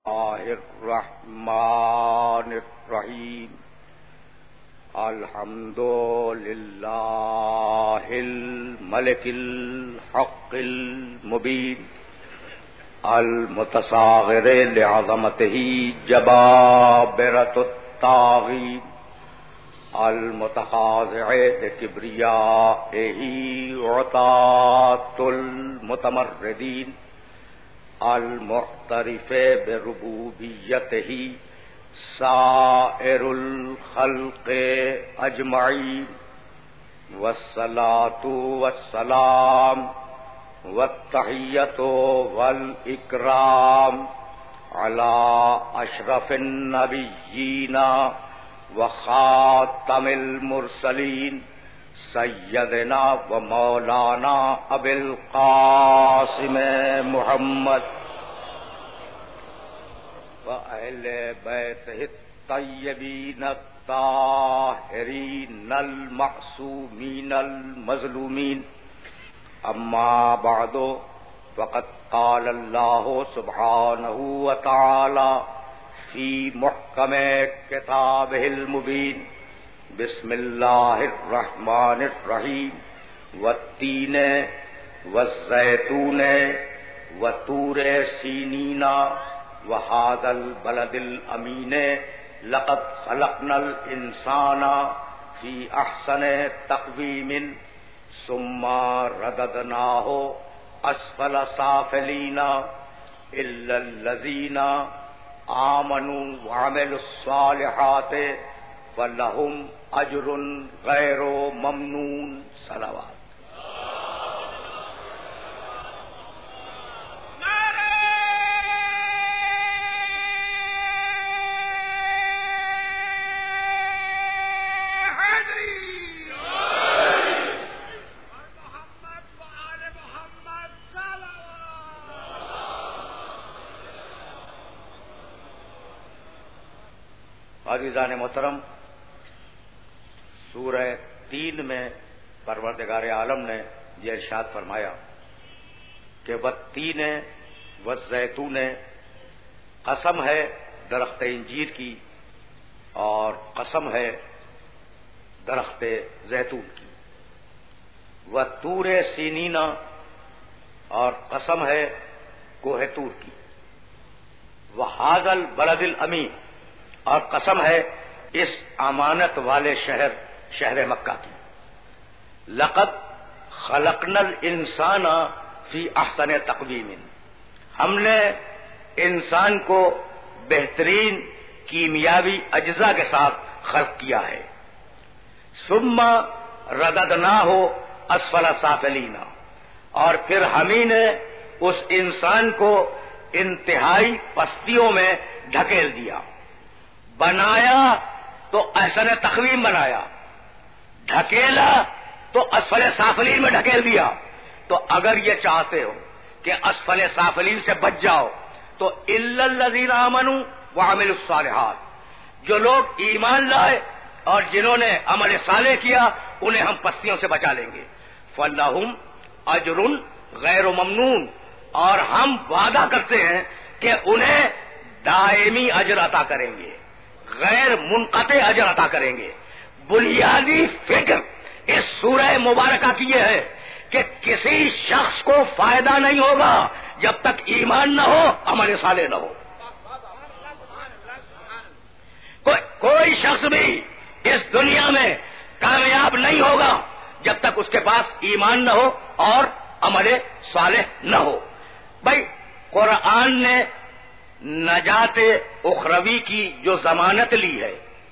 الرحمن الرحیم الحمد للہ الملک الحق المبین المتصاغر لعظمتہ جبابرۃ الطاغین المتخاضع لکبریائہ عتاۃ المتمردین المعترف بربوبیتہ سائر الخلق اجمعین والصلاة والسلام والتحیۃ والاکرام علی اشرف النبیین وخاتم المرسلین سیدنا و مولانا ابی القاسم محمد و اہل بیتہ الطیبین الطاہرین المعصومین المظلومین اما بعد فقد قال اللہ سبحانہ وتعالی فی محکم کتابہ المبین بسم اللہ الرحمن الرحیم والتین والزیتون وطور سینین وہذا البلد الامین لقد خلقنا الانسان فی احسن تقویم ثم رددناہ اسفل سافلین الا الذین آمنوا وعملوا الصالحات فلہم اجر غیر ممنون صلوات. عزیزان محترم، سورہ تین میں پروردگار عالم نے یہ ارشاد فرمایا کہ والتین والزیتون، قسم ہے درخت انجیر کی اور قسم ہے درخت زیتون کی، وطور سینین، اور قسم ہے کوہ طور کی، وہذا البلد الامین، اور قسم ہے اس امانت والے شہر مکہ کی. لقد خلقنا الانسان فی احسن تقویم، ہم نے انسان کو بہترین کیمیاوی اجزاء کے ساتھ خلق کیا ہے. ثم رددناہ اسفل سافلین، اور پھر ہم ہی نے اس انسان کو انتہائی پستیوں میں ڈھکیل دیا. بنایا تو احسن تقویم بنایا، ڈھکیلا تو اسفل سافلین میں ڈھکیل دیا. تو اگر یہ چاہتے ہو کہ اسفل سافلین سے بچ جاؤ تو الا الذین آمنوا وعملوا الصالحات، جو لوگ ایمان لائے اور جنہوں نے عمل صالح کیا انہیں ہم پستیوں سے بچا لیں گے. فلہم اجر غیر ممنون، اور ہم وعدہ کرتے ہیں کہ انہیں دائمی اجر عطا کریں گے، غیر منقطع اجر عطا کریں گے. بنیادی فکر اس سورہ مبارکہ کی یہ ہے کہ کسی شخص کو فائدہ نہیں ہوگا جب تک ایمان نہ ہو، عمل صالح نہ ہو. کوئی شخص بھی اس دنیا میں کامیاب نہیں ہوگا جب تک اس کے پاس ایمان نہ ہو اور عمل صالح نہ ہو. بھائی قرآن نے نجات اخروی کی جو ضمانت لی ہے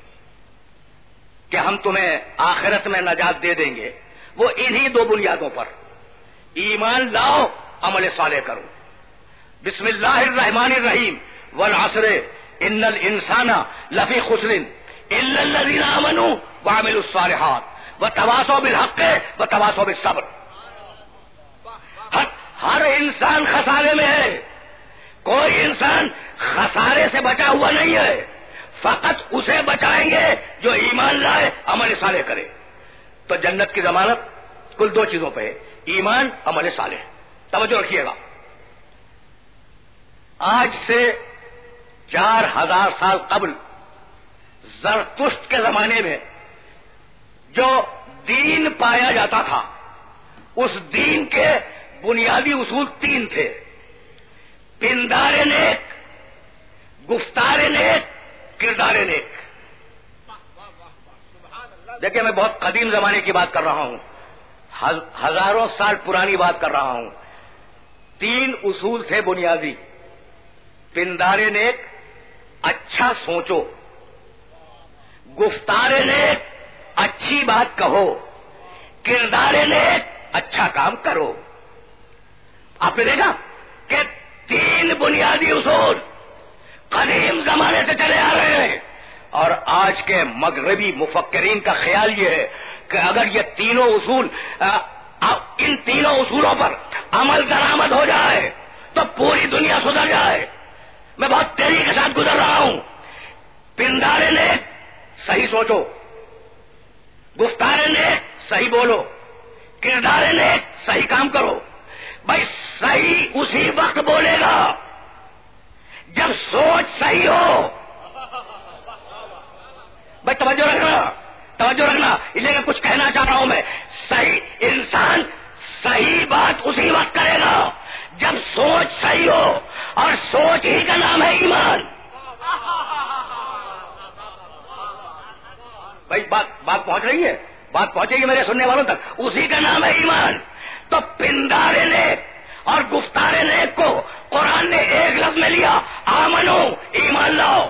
کہ ہم تمہیں آخرت میں نجات دے دیں گے، وہ انہی دو بنیادوں پر: ایمان لاؤ، عمل صالح کرو. بسم اللہ الرحمن الرحیم والعصر ان الانسان لفی خسر الا الذین آمنوا وعملوا الصالحات وتواصوا بالحق وتواصوا بالصبر. ہر انسان خسارے میں ہے، کوئی انسان خسارے سے بچا ہوا نہیں ہے. فقط اسے بچائیں گے جو ایمان لائے، عمل صالح کرے. تو جنت کی ضمانت کل دو چیزوں پہ ہے: ایمان، عمل صالح. توجہ رکھیے گا. آج سے 4000 سال قبل زرتشت کے زمانے میں جو دین پایا جاتا تھا اس دین کے بنیادی اصول 3 تھے: پندار نیک، گفتار نیک، کردار نیک۔ دیکھیں میں بہت قدیم زمانے کی بات کر رہا ہوں، ہزاروں سال پرانی بات کر رہا ہوں۔ 3 اصول تھے بنیادی: پندار نیک، اچھا سوچو، گفتار نیک، اچھی بات کہو، کردار نیک، اچھا کام کرو۔ آپ نے دیکھا کہ 3 بنیادی اصول قدیم زمانے سے چلے آ رہے ہیں، اور آج کے مغربی مفکرین کا خیال یہ ہے کہ اگر یہ تینوں اصول ان تینوں اصولوں پر عمل درآمد ہو جائے تو پوری دنیا سدھر جائے۔ میں بہت تیزی کے ساتھ گزر رہا ہوں۔ پندار نیک، صحیح سوچو، گفتار نیک، صحیح بولو، کردار نیک، صحیح کام کرو۔ بھائی صحیح اسی وقت بولے گا جب سوچ صحیح ہو۔ بھائی توجہ رکھنا، توجہ رکھنا، اس لیے کچھ کہنا چاہ رہا ہوں میں۔ صحیح انسان صحیح بات اسی وقت کرے گا جب سوچ صحیح ہو، اور سوچ ہی کا نام ہے ایمان۔ بھائی بات پہنچ رہی ہے، بات پہنچے گی میرے سننے والوں تک۔ اسی کا نام ہے ایمان۔ تو پندار نیک اور گفتار نیک کو قرآن نے ایک لفظ میں لیا: آمنو، ایمان لاؤ،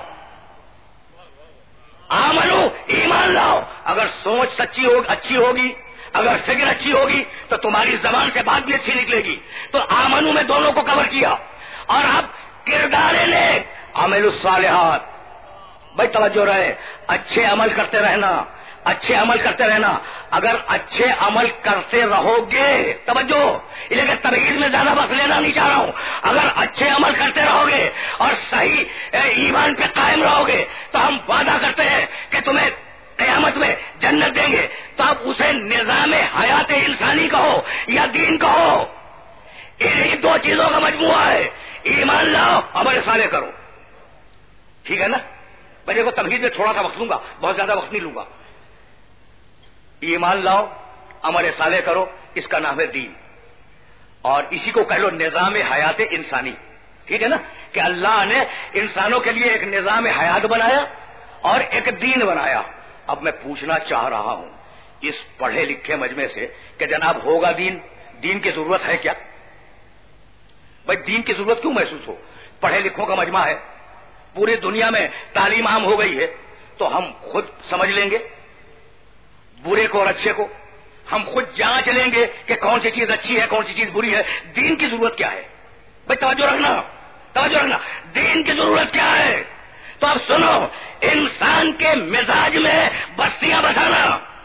آمنو، ایمان لاؤ۔ اگر سوچ سچی اچھی ہوگی، اگر فکر اچھی ہوگی تو تمہاری زبان سے بات بھی اچھی نکلے گی۔ تو آمنو میں دونوں کو کور کیا۔ اور اب کردار نیک، عمل الصالحات۔ بھائی توجہ رہے، اچھے عمل کرتے رہنا، اچھے عمل کرتے رہنا۔ اگر اچھے عمل کرتے رہو گے، توجہ، لیکن تبعیض میں زیادہ وقت لینا نہیں چاہ رہا ہوں، اگر اچھے عمل کرتے رہو گے اور صحیح ایمان پہ قائم رہو گے تو ہم وعدہ کرتے ہیں کہ تمہیں قیامت میں جنت دیں گے۔ تو اب اسے نظام حیات انسانی کہو یا دین کہو، انہی 2 چیزوں کا مجموعہ ہے: ایمان لاؤ، عمل صالح کرو۔ ٹھیک ہے نا؟ میں دیکھو تمہید میں تھوڑا سا وقت لوں گا، بہت زیادہ وقت نہیں لوں گا۔ ایمان لاؤ، عمل صالح کرو، اس کا نام ہے دین، اور اسی کو کہہ لو نظام حیات انسانی۔ ٹھیک ہے نا؟ کہ اللہ نے انسانوں کے لیے ایک نظام حیات بنایا اور ایک دین بنایا۔ اب میں پوچھنا چاہ رہا ہوں اس پڑھے لکھے مجمع سے کہ جناب ہوگا دین کی ضرورت ہے کیا؟ بھائی دین کی ضرورت کیوں محسوس ہو؟ پڑھے لکھوں کا مجمع ہے، پوری دنیا میں تعلیم عام ہو گئی ہے، تو ہم خود سمجھ لیں گے برے کو اور اچھے کو، ہم خود جانچ لیں گے کہ کون سی چیز اچھی ہے، کون سی چیز بری ہے۔ دین کی ضرورت کیا ہے؟ بھائی توجہ رکھنا، توجہ رکھنا، دین کی ضرورت کیا ہے؟ تو اب سنو، انسان کے مزاج میں بستیاں بسانا۔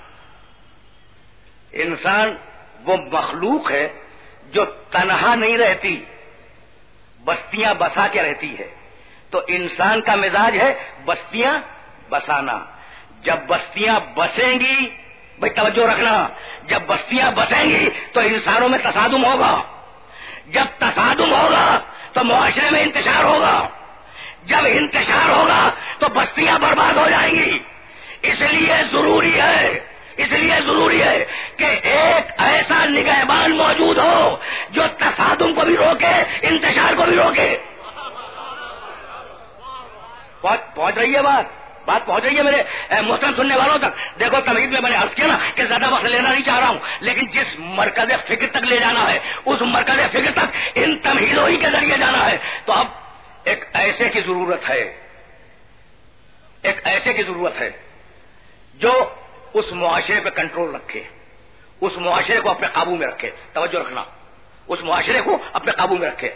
انسان وہ مخلوق ہے جو تنہا نہیں رہتی، بستیاں بسا کے رہتی ہے۔ تو انسان کا مزاج ہے بستیاں بسانا۔ جب بستیاں بسیں گی، بھائی توجہ رکھنا، جب بستیاں بسیں گی تو انسانوں میں تصادم ہوگا، جب تصادم ہوگا تو معاشرے میں انتشار ہوگا، جب انتشار ہوگا تو بستیاں برباد ہو جائیں گی۔ اس لیے ضروری ہے کہ ایک ایسا نگہبان موجود ہو جو تصادم کو بھی روکے، انتشار کو بھی روکے۔ پہنچ رہی ہے بات پہنچ رہی ہے میرے محترم سننے والوں تک؟ دیکھو تمہید میں نے عرض کیا نا کہ زیادہ وقت لینا نہیں چاہ رہا ہوں، لیکن جس مرکز فکر تک لے جانا ہے اس مرکز فکر تک ان تمہیدوں ہی کے ذریعے جانا ہے۔ تو اب ایک ایسے کی ضرورت ہے جو اس معاشرے پہ کنٹرول رکھے، اس معاشرے کو اپنے قابو میں رکھے۔ توجہ رکھنا، اس معاشرے کو اپنے قابو میں رکھے۔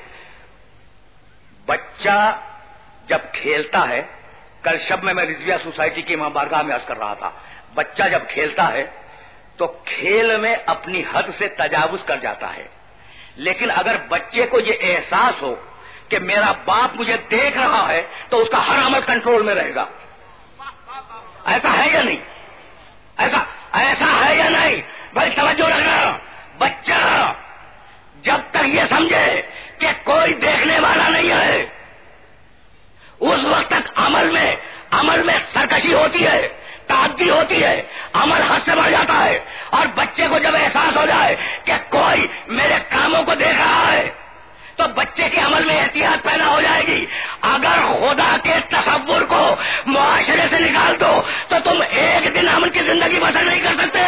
بچہ جب کھیلتا ہے، کل شب میں رضویہ سوسائٹی کی وہاں بارگاہ میں عرض کر رہا تھا، بچہ جب کھیلتا ہے تو کھیل میں اپنی حد سے تجاوز کر جاتا ہے، لیکن اگر بچے کو یہ احساس ہو کہ میرا باپ مجھے دیکھ رہا ہے تو اس کا ہر عمل کنٹرول میں رہے گا۔ ایسا ہے یا نہیں؟ ایسا ہے یا نہیں؟ بھائی توجہ رکھنا، بچہ جب تک یہ سمجھے کہ کوئی دیکھنے والا نہیں ہے، اس وقت تک عمل میں سرکشی ہوتی ہے، تعدی ہوتی ہے، عمل حد سے بڑھ جاتا ہے، اور بچے کو جب احساس ہو جائے کہ کوئی میرے کاموں کو دیکھ رہا ہے تو بچے کے عمل میں احتیاط پیدا ہو جائے گی۔ اگر خدا کے تصور کو معاشرے سے نکال دو تو تم ایک دن امن کی زندگی بسر نہیں کر سکتے۔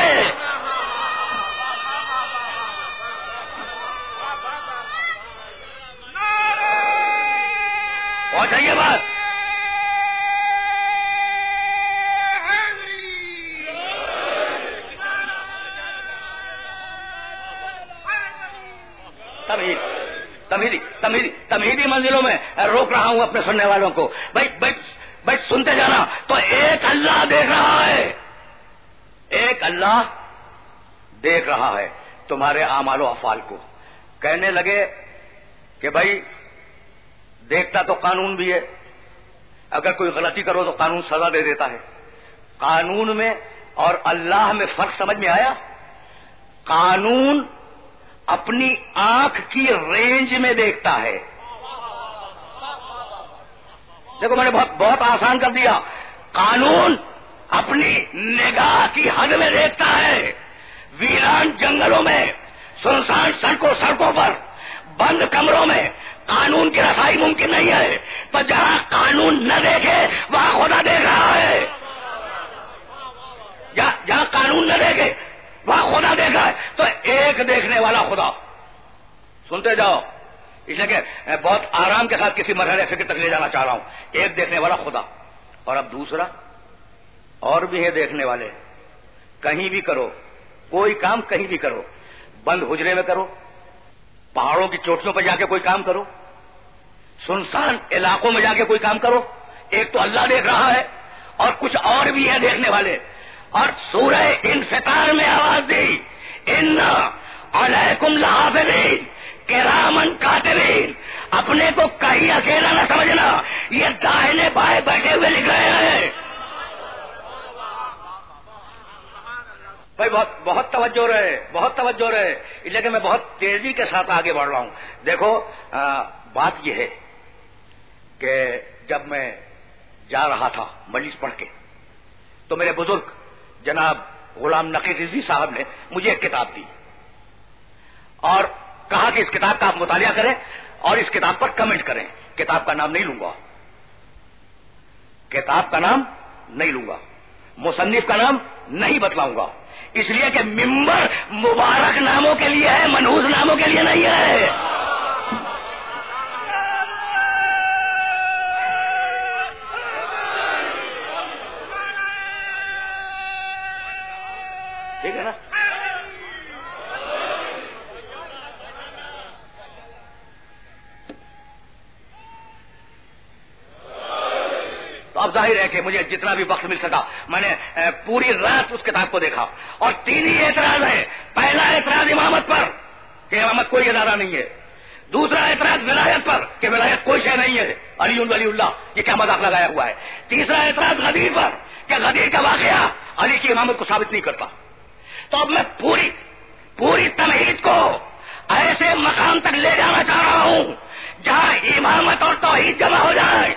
پہنچائیے بات۔ تمہیدی منزلوں میں روک رہا ہوں اپنے سننے والوں کو، بھائی سنتے جانا۔ تو ایک اللہ دیکھ رہا ہے، ایک اللہ دیکھ رہا ہے تمہارے اعمال و افعال کو۔ کہنے لگے کہ بھائی دیکھتا تو قانون بھی ہے، اگر کوئی غلطی کرو تو قانون سزا دے دیتا ہے۔ قانون میں اور اللہ میں فرق سمجھ میں آیا؟ قانون اپنی آنکھ کی رینج میں دیکھتا ہے۔ دیکھو میں نے بہت آسان کر دیا۔ قانون اپنی نگاہ کی حد میں دیکھتا ہے۔ ویران جنگلوں میں، سنسان سڑکوں پر، بند کمروں میں قانون کی رسائی ممکن نہیں ہے، تو جہاں قانون نہ دیکھے وہاں خدا دیکھ رہا ہے۔ جہاں قانون نہ دیکھے وہاں خدا دیکھ رہا ہے۔ تو ایک دیکھنے والا خدا، سنتے جاؤ، اس لیے کہ بہت آرام کے ساتھ کسی مرحلے فکر تک لے جانا چاہ رہا ہوں۔ ایک دیکھنے والا خدا، اور اب دوسرا اور بھی ہے دیکھنے والے۔ کہیں بھی کرو، کوئی کام کہیں بھی کرو، بند حجرے میں کرو، پہاڑوں کی چوٹیوں پر جا کے کوئی کام کرو، سنسان علاقوں میں جا کے کوئی کام کرو، ایک تو اللہ دیکھ رہا ہے اور کچھ اور بھی ہے دیکھنے والے۔ اور سورہ انفطار میں آواز دی، ان علیکم لحافظین کرامن کاتبین۔ اپنے کو کہیں اکیلا نہ سمجھنا، یہ داہنے بائیں بیٹھے ہوئے لکھ رہے ہیں۔ بھائی بہت توجہ رہے، اس لیے کہ میں بہت تیزی کے ساتھ آگے بڑھ رہا ہوں۔ دیکھو بات یہ ہے کہ جب میں جا رہا تھا مجلس پڑھ کے تو میرے بزرگ جناب غلام نقی رضوی صاحب نے مجھے ایک کتاب دی اور کہا کہ اس کتاب کا آپ مطالعہ کریں اور اس کتاب پر کمنٹ کریں۔ کتاب کا نام نہیں لوں گا، مصنف کا نام نہیں بتلاؤں گا، اس لیے کہ ممبر مبارک ناموں کے لیے ہے، منحوس ناموں کے لیے نہیں ہے۔ ٹھیک ہے نا؟ تو اب ظاہر ہے کہ مجھے جتنا بھی وقت مل سکا میں نے پوری رات اس کتاب کو دیکھا، اور تین ہی اعتراض ہیں۔ پہلا اعتراض امامت پر کہ امامت کوئی ادارہ نہیں ہے، دوسرا اعتراض ولایت پر کہ ولایت کوئی شے نہیں ہے، علی ولی اللہ یہ کیا مذاق لگایا ہوا ہے، تیسرا اعتراض غدیر پر کہ غدیر کا واقعہ علی کی امامت کو ثابت نہیں کرتا۔ تو اب میں پوری تمہید کو ایسے مقام تک لے جانا چاہ رہا ہوں جہاں امامت اور توحید جمع ہو جائے۔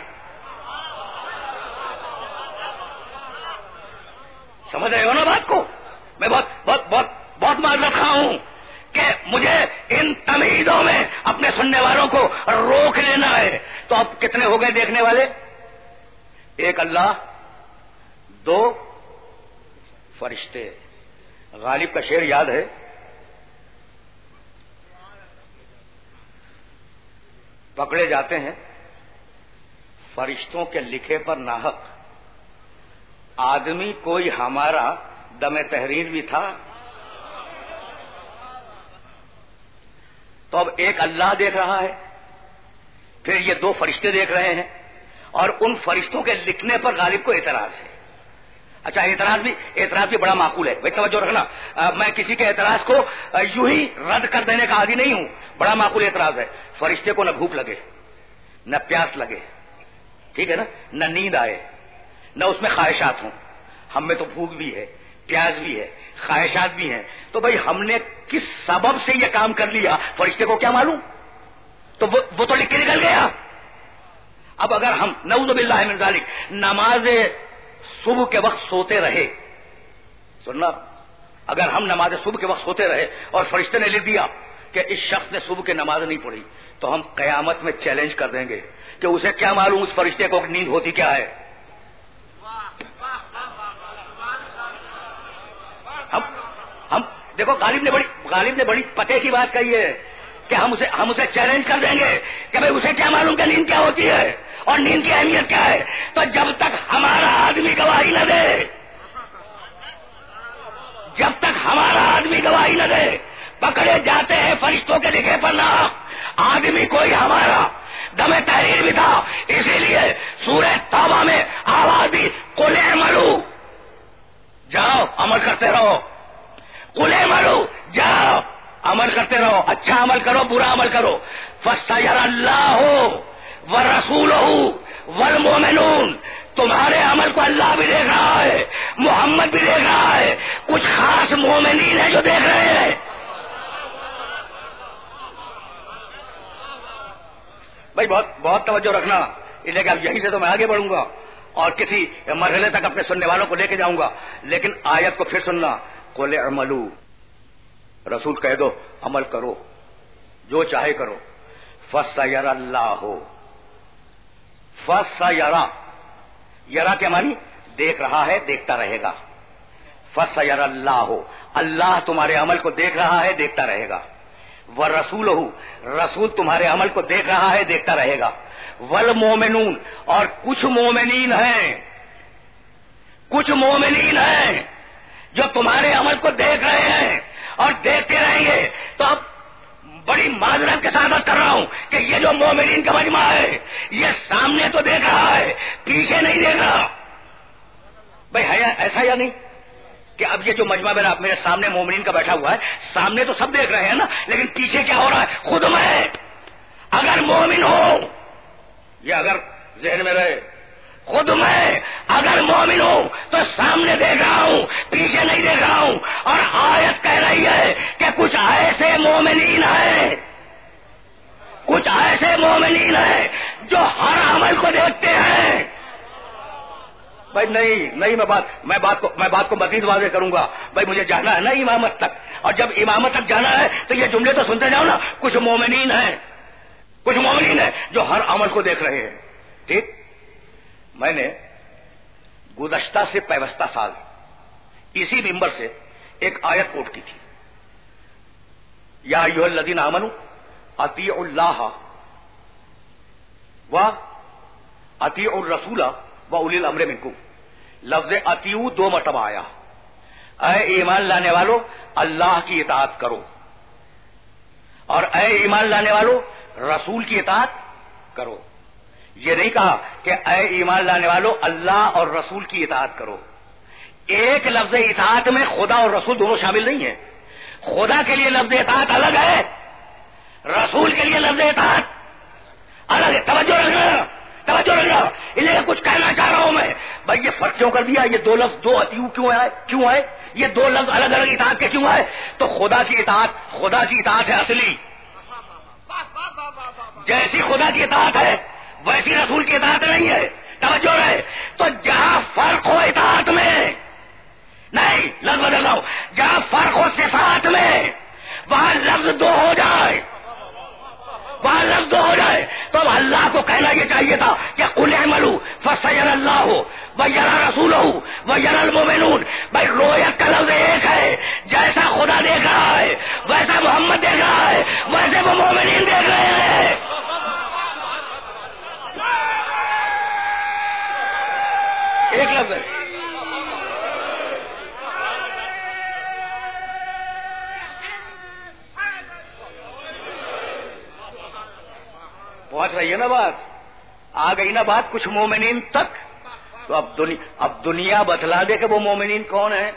سمجھ رہے ہو نا بات کو؟ میں بہت معذرت خواہ ہوں کہ مجھے ان تمہیدوں میں اپنے سننے والوں کو روک لینا ہے۔ تو اب کتنے ہو گئے دیکھنے والے؟ ایک اللہ، دو فرشتے۔ غالب کا شعر یاد ہے؟ پکڑے جاتے ہیں فرشتوں کے لکھے پر ناحق، آدمی کوئی ہمارا دم تحریر بھی تھا۔ تو اب ایک اللہ دیکھ رہا ہے، پھر یہ دو فرشتے دیکھ رہے ہیں، اور ان فرشتوں کے لکھنے پر غالب کو اعتراض ہے۔ اچھا اعتراض بھی بڑا معقول ہے، بھائی توجہ رکھنا، میں کسی کے اعتراض کو یوں ہی رد کر دینے کا عادی نہیں ہوں، بڑا معقول اعتراض ہے۔ فرشتے کو نہ بھوک لگے، نہ پیاس لگے، ٹھیک ہے نا، نہ نیند آئے، نہ اس میں خواہشات ہوں۔ ہم میں تو بھوک بھی ہے، پیاس بھی ہے، خواہشات بھی ہیں، تو بھائی ہم نے کس سبب سے یہ کام کر لیا فرشتے کو کیا معلوم؟ تو وہ تو لکھ کے نکل گیا۔ اب اگر ہم نعوذ باللہ من ذالک نماز صبح کے وقت سوتے رہے، سننا، اگر ہم نماز صبح کے وقت سوتے رہے اور فرشتے نے لکھ دیا کہ اس شخص نے صبح کی نماز نہیں پڑھی، تو ہم قیامت میں چیلنج کر دیں گے کہ اسے کیا معلوم اس فرشتے کو نیند ہوتی کیا ہے. ہم دیکھو غالب نے بڑی پتے کی بات کہی ہے کہ ہم اسے چیلنج کر دیں گے کہ بھئی اسے کیا معلوم کہ نیند کیا ہوتی ہے اور نیند کی اہمیت کیا ہے. تو جب تک ہمارا آدمی گواہی نہ دے، جب تک ہمارا آدمی گواہی نہ دے، پکڑے جاتے ہیں فرشتوں کے لکھے پر نہ. آدمی کوئی ہمارا دم تحریر بھی تھا، اسی لیے سورہ توبہ میں آواز دی قل اعملوا، جاؤ عمل کرتے رہو. قل اعملوا، جاؤ عمل کرتے رہو، اچھا عمل کرو برا عمل کرو. فَسَيَرَى اللَّهُ وَرَسُولُهُ وَالْمُؤْمِنُونَ، تمہارے عمل کو اللہ بھی دیکھ رہا ہے، محمد بھی دیکھ رہا ہے، کچھ خاص مومنین ہیں جو دیکھ رہے ہیں. بھائی بہت توجہ رکھنا، اس لیے کہ اب یہیں سے تو میں آگے بڑھوں گا اور کسی مرحلے تک اپنے سننے والوں کو لے کے جاؤں گا، لیکن آیت کو پھر سننا. قل اعملوا، رسول کہہ دو عمل کرو، جو چاہے کرو. فَسَيَرَى اللَّهُ، فَسَيَرَى، یرا کے معنی دیکھ رہا ہے، دیکھتا رہے گا. فَسَيَرَى اللَّهُ، اللہ تمہارے عمل کو دیکھ رہا ہے، دیکھتا رہے گا. وَرَسُولُهُ، رسول تمہارے عمل کو دیکھ رہا ہے، دیکھتا رہے گا. وَالْمُؤْمِنُونَ، اور کچھ مومنین ہیں، کچھ مومنین ہیں جو تمہارے عمل کو دیکھ رہے ہیں اور دیکھتے رہیں گے. تو اب بڑی معذرت کے ساتھ کر رہا ہوں کہ یہ جو مومنین کا مجمع ہے یہ سامنے تو دیکھ رہا ہے، پیچھے نہیں دیکھ رہا. بھائی ہے ایسا یا نہیں کہ اب یہ جو مجمع میرے سامنے مومنین کا بیٹھا ہوا ہے، سامنے تو سب دیکھ رہے ہیں نا، لیکن پیچھے کیا ہو رہا ہے؟ خود میں اگر مومن ہوں، یہ اگر ذہن میں رہے، خود میں اگر مومن ہوں تو سامنے دیکھ رہا ہوں، پیچھے نہیں دیکھ رہا ہوں. اور آیت کہہ رہی ہے کہ کچھ ایسے مومنین ہیں، کچھ ایسے مومنین ہیں جو ہر عمل کو دیکھتے ہیں. بھائی نہیں میں بات کو مزید واضح کروں گا. بھائی مجھے جانا ہے نا امامت تک، اور جب امامت تک جانا ہے تو یہ جملے تو سنتے جاؤ نا. کچھ مومنین ہیں، کچھ مومنین ہیں جو ہر عمل کو دیکھ رہے ہیں. ٹھیک، میں نے گزشتہ سے پیوستہ سال اسی ممبر سے ایک آیت کوٹ کی تھی، یا ایھا الذین آمنوا اطیعوا اللہ و اطیعوا الرسول و اولی الامر منکم. لفظ اطیعوا 2 مرتبہ آیا. اے ایمان لانے والو اللہ کی اطاعت کرو، اور اے ایمان لانے والو رسول کی اطاعت کرو. یہ نہیں کہا کہ اے ایمان لانے والو اللہ اور رسول کی اطاعت کرو. ایک لفظ اطاعت میں خدا اور رسول دونوں شامل نہیں ہیں. خدا کے لیے لفظ اطاعت الگ ہے، رسول کے لیے لفظ اطاعت الگ ہے. توجہ رکھنا، اس لیے کچھ کہنا چاہ رہا ہوں میں. بھائی یہ فرق کیوں کر دیا؟ یہ 2 لفظ 2 اطیعو کیوں ہے؟ یہ 2 لفظ الگ الگ اطاعت کے کیوں ہے؟ تو خدا کی اطاعت ہے اصلی، جیسی خدا کی اطاعت ہے ویسی رسول کی اطاعت نہیں ہے. توجہ رہے. تو جہاں فرق ہو اطاعت میں، نہیں لفظ بدل رہا ہوں، جہاں فرق ہو صفات میں وہاں لفظ 2 ہو جائے، وہاں لفظ 2 ہو جائے. تو اب اللہ کو کہنا یہ چاہیے تھا کہ قل اعملوا فسيرى الله ويرى رسوله ويرى المؤمنون. بھائی رویت کا لفظ ایک ہے، جیسا خدا دیکھ رہا ہے ویسا محمد دیکھ رہا ہے، ویسے وہ مومنین دیکھ رہے ہیں. ایک لفظ ہے. پہنچ رہی ہے نا بات، آ گئی نا بات کچھ مومنین تک. تو اب دنیا بتلا دے کہ وہ مومنین کون ہیں.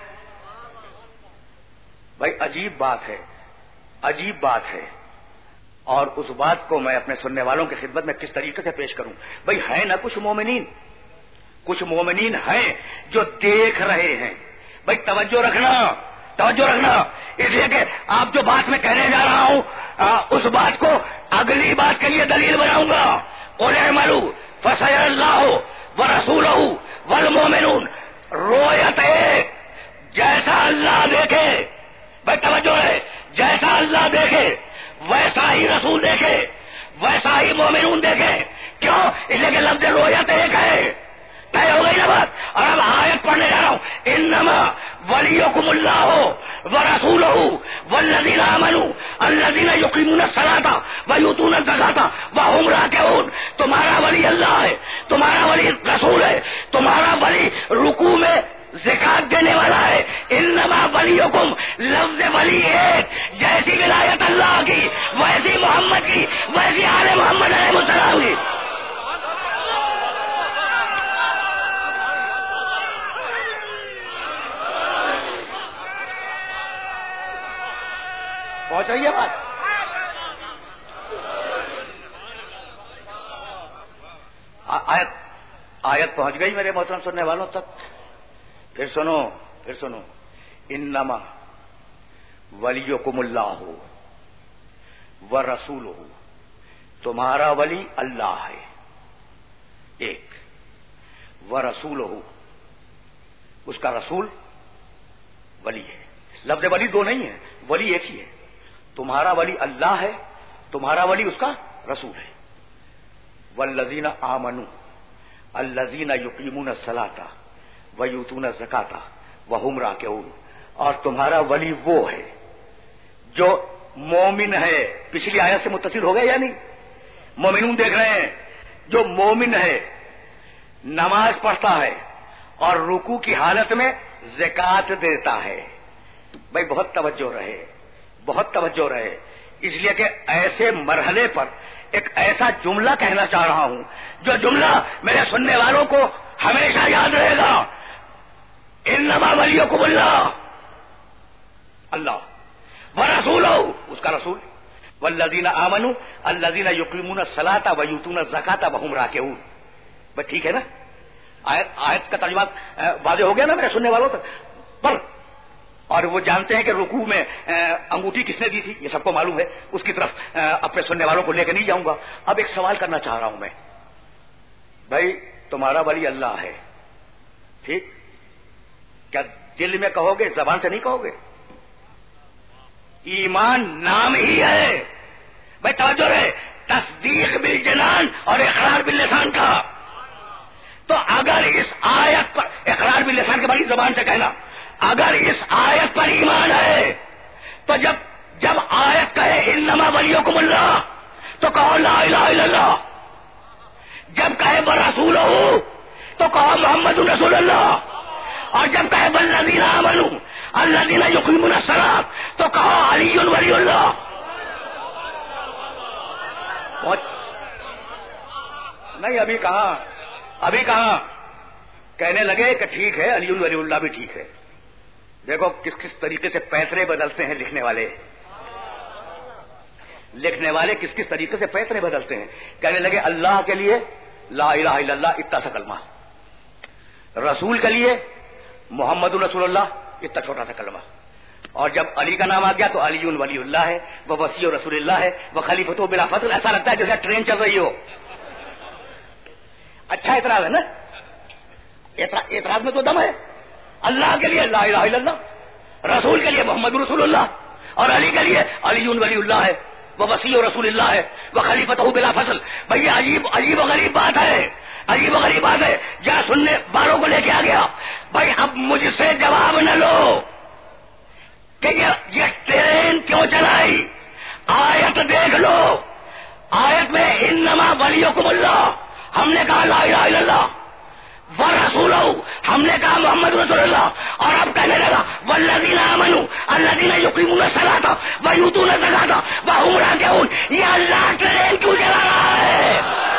بھائی عجیب بات ہے، عجیب بات ہے. اور اس بات کو میں اپنے سننے والوں کی خدمت میں کس طریقے سے پیش کروں. بھائی ہے نا کچھ مومنین، کچھ مومنین ہیں جو دیکھ رہے ہیں. بھائی توجہ رکھنا، اس لیے کہ آپ جو بات میں کہنے جا رہا ہوں اس بات کو اگلی بات کے لیے دلیل بناؤں گا. قل اعملوا فسیر اللہ ورسولہ والمؤمنون، رویت ایک، جیسا اللہ دیکھے، بھائی توجہ ہے، جیسا اللہ دیکھے ویسا ہی رسول دیکھے، ویسا ہی مومنون دیکھے. کیوں؟ اس لیے کہ لفظ رویت ایک ہے. طے ہو گئی نا بات. اور اب آیت پڑھنے جا رہا ہوں، انما ولیکم اللہ ورسولہ والذین آمنوا الذین یقیمون الصلاۃ ویؤتون الزکاۃ وہم راکعون. تمہارا ولی اللہ ہے، تمہارا ولی رسول ہے، تمہارا ولی رکوع میں زکات دینے والا ہے. انما ولیکم، لفظ ولی ایک، جیسی ولایت اللہ کی ویسی محمد کی ویسی آل محمد علیہ السلام کی. پہنچ رہی ہے بات؟ آیت پہنچ گئی میرے محترم سننے والوں تک. پھر سنو، انما ولیکم اللہ ورسولہ، تمہارا ولی اللہ ہے ایک، ورسولہ، اس کا رسول ولی ہے. لفظ ولی دو نہیں ہے، ولی ایک ہی ہے. تمہارا ولی اللہ ہے، تمہارا ولی اس کا رسول ہے. والذین آمنوا الذین یقیمون الصلاۃ ویؤتون الزکاۃ وہم راکعون. اور تمہارا ولی وہ ہے جو مومن ہے. پچھلی آیت سے متصل ہو گئے یا نہیں؟ مومنون دیکھ رہے ہیں. جو مومن ہے، نماز پڑھتا ہے اور رکوع کی حالت میں زکات دیتا ہے. بھائی بہت توجہ رہے، بہت توجہ رہے، اس لیے کہ ایسے مرحلے پر ایک ایسا جملہ کہنا چاہ رہا ہوں جو جملہ میرے سننے والوں کو ہمیشہ یاد رہے گا. انما ولیکم اللہ، اللہ، ورسولہ، اس کا رسول، والذین آمنوا الذین یقیمون الصلاۃ ویؤتون الزکاۃ وہم راکعون. بس ٹھیک ہے نا؟ آیت کا ترجمہ واضح ہو گیا نا میرے سننے والوں تک؟ پر اور وہ جانتے ہیں کہ رکوع میں انگوٹھی کس نے دی تھی، یہ سب کو معلوم ہے. اس کی طرف اپنے سننے والوں کو لے کے نہیں جاؤں گا. اب ایک سوال کرنا چاہ رہا ہوں میں. بھائی تمہارا ولی اللہ ہے، ٹھیک، کیا دل میں کہو گے، زبان سے نہیں کہو گے؟ ایمان نام ہی ہے. بھائی توجہ رہے، تصدیق بالجنان اور اقرار باللسان کا. تو اگر اس آیت پر اقرار باللسان کے بعد زبان سے کہنا، اگر اس آیت پر ایمان ہے تو جب آیت کہے انما ولیکم اللہ تو کہو لا الہ الا اللہ. جب کہے برسولہ تو کہو محمد رسول اللہ. اور جب کہے والذین آمنوا الذین یقیمون الصلاۃ تو کہو علی ولی اللہ. نہیں ابھی کہاں کہنے لگے کہ ٹھیک ہے علی ولی اللہ بھی ٹھیک ہے. دیکھو کس طریقے سے پیسرے بدلتے ہیں لکھنے والے کس طریقے سے پیسرے بدلتے ہیں. کہنے لگے اللہ کے لیے لا الہ الا اللہ اتنا سا کلمہ، رسول کے لیے محمد رسول اللہ اتنا چھوٹا سا کلمہ. اور جب علی کا نام آ گیا تو علی ولی اللہ ہے، وہ وسیع رسول اللہ ہے، وہ خلیفۃ بلا فضل. ایسا لگتا ہے جیسے ٹرین چل رہی ہو. اچھا اعتراض ہے نا؟ اعتراض میں تو دم ہے. اللہ کے لیے لا الہ الا اللہ، رسول کے لیے محمد رسول اللہ، اور علی کے لیے علی ولی اللہ ہے، وہ وسیع رسول اللہ ہے، وہ خلیفۃ بلا فضل. بھائی عجیب و غریب بات ہے، عجیب و غریب بات ہے. جہاں سننے والوں کو لے کے آ گیا. بھائی اب مجھ سے جواب نہ لو کہ یہ ٹرین کیوں چلائی. آیت دیکھ لو، آیت میں انما ولیکم اللہ، ہم نے کہا لا الہ الا اللہ، ورسولہ ہم نے کہا محمد رسول اللہ. اور اب کہنے لگا والذین آمنوا الذین یقیمون الصلاۃ ویؤتون الزکاۃ وہم راکعون. یہ اللہ ٹرین کیوں چلا رہا ہے؟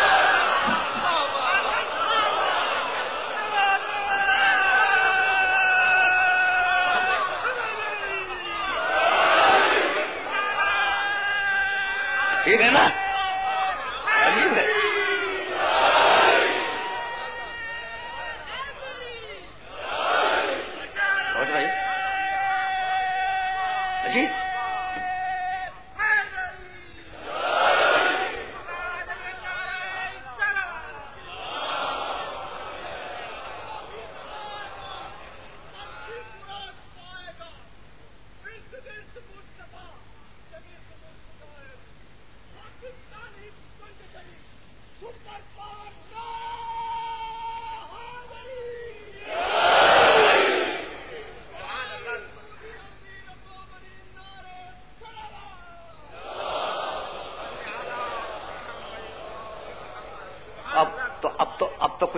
ٹھیک ہے نا؟ عجیب ہے. جی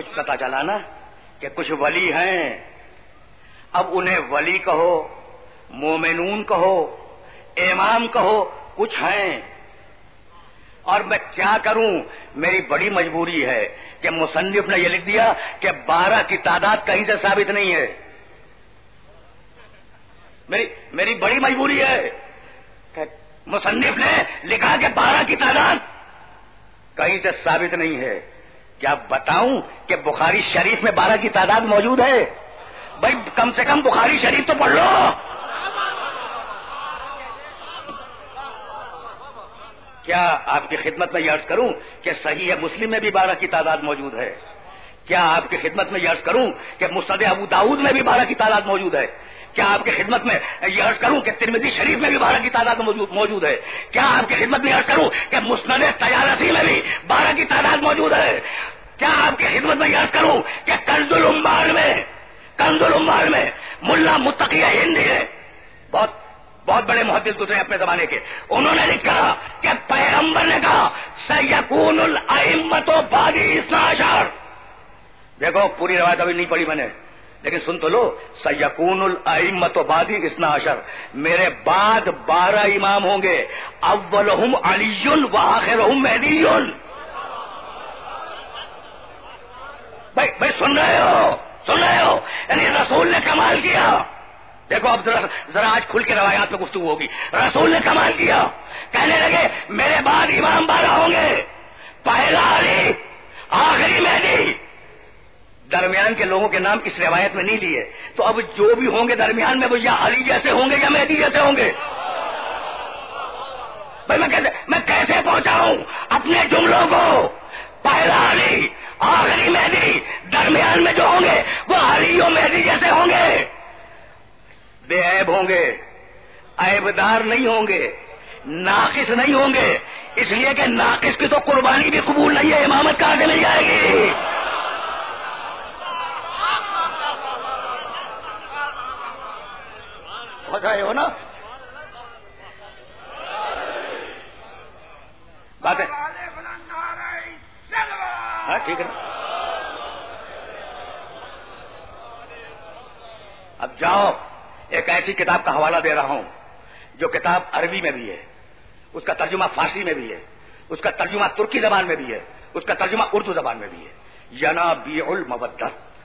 کچھ پتا چلا نا کہ کچھ ولی ہیں، اب انہیں ولی کہو، مومنون کہو، امام کہو، کچھ ہیں، اور میں کیا کروں؟ میری بڑی مجبوری ہے کہ مصنف نے یہ لکھ دیا کہ 12 کی تعداد کہیں سے ثابت نہیں ہے. میری بڑی مجبوری ہے کہ مصنف نے لکھا کہ 12 کی تعداد کہیں سے ثابت نہیں ہے. کیا بتاؤں کہ بخاری شریف میں 12 کی تعداد موجود ہے؟ بھائی کم سے کم بخاری شریف تو پڑھ لو. کیا آپ کی خدمت میں یہ عرض کروں کہ صحیح مسلم میں بھی 12 کی تعداد موجود ہے؟ کیا آپ کی خدمت میں یہ عرض کروں کہ مسند ابو داؤد میں بھی 12 کی تعداد موجود ہے؟ کیا آپ کی خدمت میں یہ عرض کروں کہ ترمذی شریف میں بھی 12 کی تعداد موجود ہے؟ کیا آپ کی خدمت میں یہ عرض کروں کہ مسند طیالسی میں بھی 12 کی تعداد موجود ہے؟ کیا آپ کی خدمت میں یہ عرض کروں کہ کنز العمال میں ملا متقی ہندی ہے، بہت بڑے محدث گزرے اپنے زمانے کے، انہوں نے لکھا کہ پیغمبر نے کہا سیکون الائمۃ بعدی 12. دیکھو پوری روایت ابھی نہیں پڑھی میں نے، لیکن سن تو لو، سیکون الائمۃ بعدی 12، میرے بعد 12 امام ہوں گے، اولہم علی وآخرہم مہدی. بھائی سن رہے ہو؟ یعنی رسول نے کمال کیا. دیکھو اب ذرا آج کھل کے روایات میں گفتگو ہوگی. رسول نے کمال کیا، کہنے لگے میرے بعد امام 12 ہوں گے، پہلا علی، آخری مہدی. درمیان کے لوگوں کے نام اس روایت میں نہیں لیے، تو اب جو بھی ہوں گے درمیان میں وہ یا علی جیسے ہوں گے یا مہدی جیسے ہوں گے. بھائی میں کیسے پہنچاؤں اپنے جملوں کو؟ پہلا علی، آخری مہدی، درمیان میں جو ہوں گے وہ علی و مہدی جیسے ہوں گے، بے عیب ہوں گے، عیبدار نہیں ہوں گے، ناقص نہیں ہوں گے، اس لیے کہ ناقص کی تو قربانی بھی قبول نہیں ہے، امامت کہاں سے مل جائے گی؟ پہنچ رہے ہو نا بات ہے؟ ہاں ٹھیک ہے. اب جاؤ، ایک ایسی کتاب کا حوالہ دے رہا ہوں جو کتاب عربی میں بھی ہے، اس کا ترجمہ فارسی میں بھی ہے، اس کا ترجمہ ترکی زبان میں بھی ہے، اس کا ترجمہ اردو زبان میں بھی ہے. ینابیع المودت،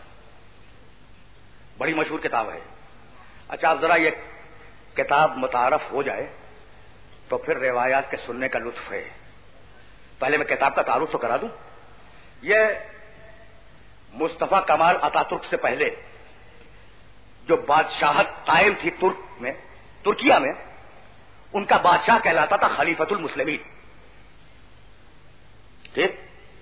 بڑی مشہور کتاب ہے. اچھا اب ذرا یہ کتاب متعارف ہو جائے تو پھر روایات کے سننے کا لطف ہے. پہلے میں کتاب کا تعارف تو کرا دوں. یہ مصطفیٰ کمال اتا ترک سے پہلے جو بادشاہت قائم تھی ترکیہ میں، ان کا بادشاہ کہلاتا تھا خلیفۃ المسلمین. ٹھیک،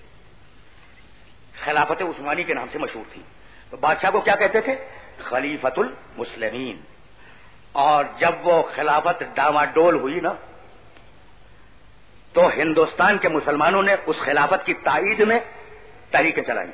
خلافت عثمانی کے نام سے مشہور تھی. تو بادشاہ کو کیا کہتے تھے؟ خلیفۃ المسلمین. اور جب وہ خلافت ڈاواڈول ہوئی نا، تو ہندوستان کے مسلمانوں نے اس خلافت کی تائید میں تحریکیں چلائیں،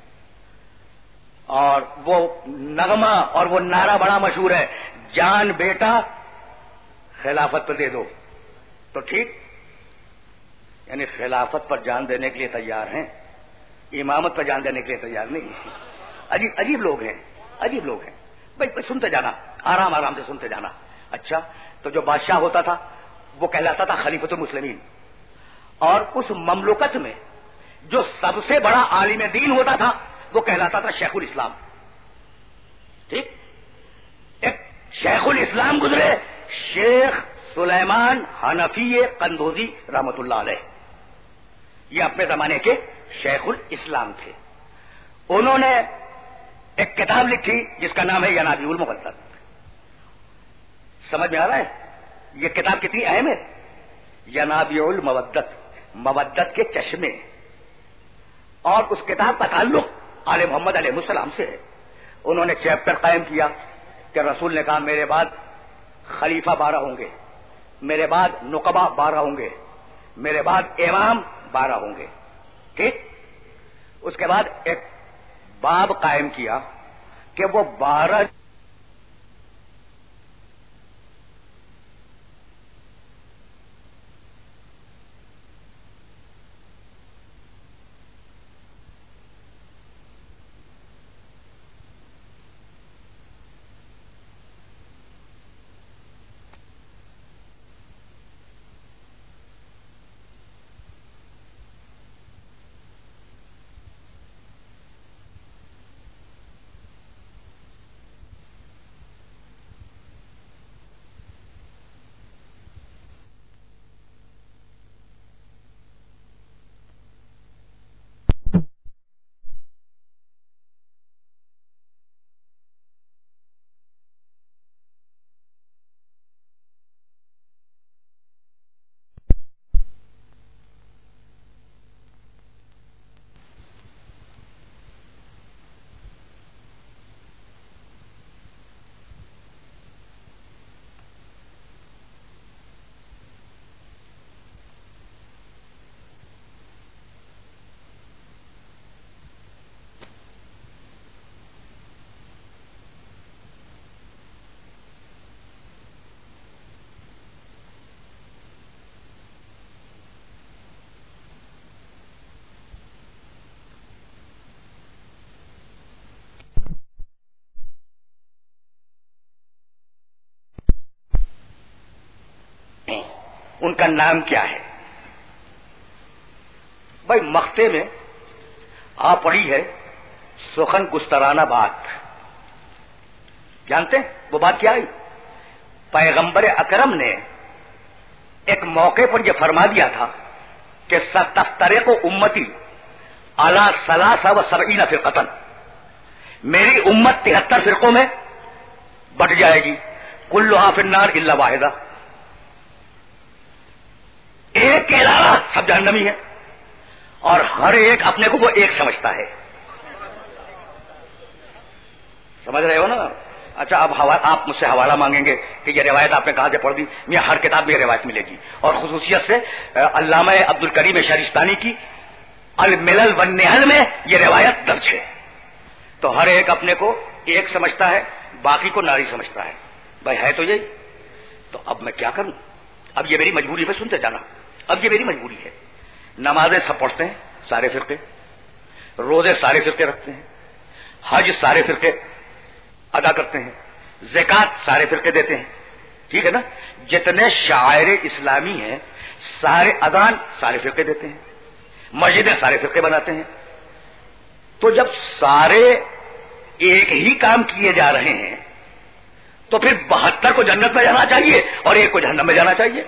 اور وہ نغمہ اور وہ نعرہ بڑا مشہور ہے، جان بیٹا خلافت پر دے دو. تو ٹھیک، یعنی خلافت پر جان دینے کے لیے تیار ہیں، امامت پر جان دینے کے لیے تیار نہیں. عجیب لوگ ہیں، عجیب لوگ ہیں. بھائی سنتے جانا، آرام آرام سے سنتے جانا. اچھا، تو جو بادشاہ ہوتا تھا وہ کہلاتا تھا خلیفۃ المسلمین، اور اس مملکت میں جو سب سے بڑا عالم دین ہوتا تھا وہ کہلاتا تھا شیخ الاسلام. ٹھیک، ایک شیخ الاسلام گزرے، شیخ سلیمان حنفی قندوزی رحمت اللہ علیہ، یہ اپنے زمانے کے شیخ الاسلام تھے. انہوں نے ایک کتاب لکھی جس کا نام ہے ینابیع المودت. سمجھ میں آ رہا ہے یہ کتاب کتنی اہم ہے؟ ینابیع المودت، مودت کے چشمے. اور اس کتاب کا تعلق آل محمد علیہ السلام سے ہے. انہوں نے چیپٹر قائم کیا کہ رسول نے کہا میرے بعد خلیفہ 12 ہوں گے، میرے بعد نقبہ 12 ہوں گے، میرے بعد امام 12 ہوں گے. ٹھیک، اس کے بعد ایک باب قائم کیا کہ وہ 12 ان کا نام کیا ہے؟ بھائی مختے میں آ پڑی ہے سخن گسترانہ بات. جانتے ہیں وہ بات کیا آئی؟ پیغمبر اکرم نے ایک موقع پر یہ فرما دیا تھا کہ ستفترق امتی علی 73 فرقۃ، میری امت 73 فرقوں میں بٹ جائے گی، کلھا فی النار الا واحدہ، ایک کے علاوہ سب جہنمی ہے، اور ہر ایک اپنے کو وہ ایک سمجھتا ہے. سمجھ رہے ہو نا؟ اچھا اب آپ مجھ سے حوالہ مانگیں گے کہ یہ روایت آپ نے کہاں سے پڑھ دی؟ میں ہر کتاب میں یہ روایت ملے گی، اور خصوصیت سے علامہ عبد الکریم شہرستانی کی الملل والنحل میں یہ روایت درج ہے. تو ہر ایک اپنے کو ایک سمجھتا ہے، باقی کو ناری سمجھتا ہے. بھائی ہے تو یہی. تو اب میں کیا کروں؟ اب یہ میری مجبوری ہے، سنتے جانا. اب یہ میری مجبوری ہے. نمازیں سب پڑھتے ہیں سارے فرقے، روزے سارے فرقے رکھتے ہیں، حج سارے فرقے ادا کرتے ہیں، زکات سارے فرقے دیتے ہیں، ٹھیک ہے نا؟ جتنے شاعر اسلامی ہیں سارے اذان سارے فرقے دیتے ہیں، مسجدیں سارے فرقے بناتے ہیں. تو جب سارے ایک ہی کام کیے جا رہے ہیں تو پھر 72 کو جنت میں جانا چاہیے اور ایک کو جہنم میں جانا چاہیے.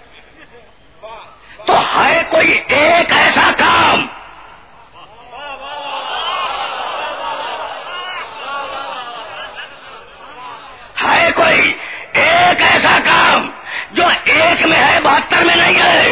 تو ہے کوئی ایک ایسا کام ہے کوئی ایک ایسا کام جو ایک میں ہے 72 میں نہیں ہے؟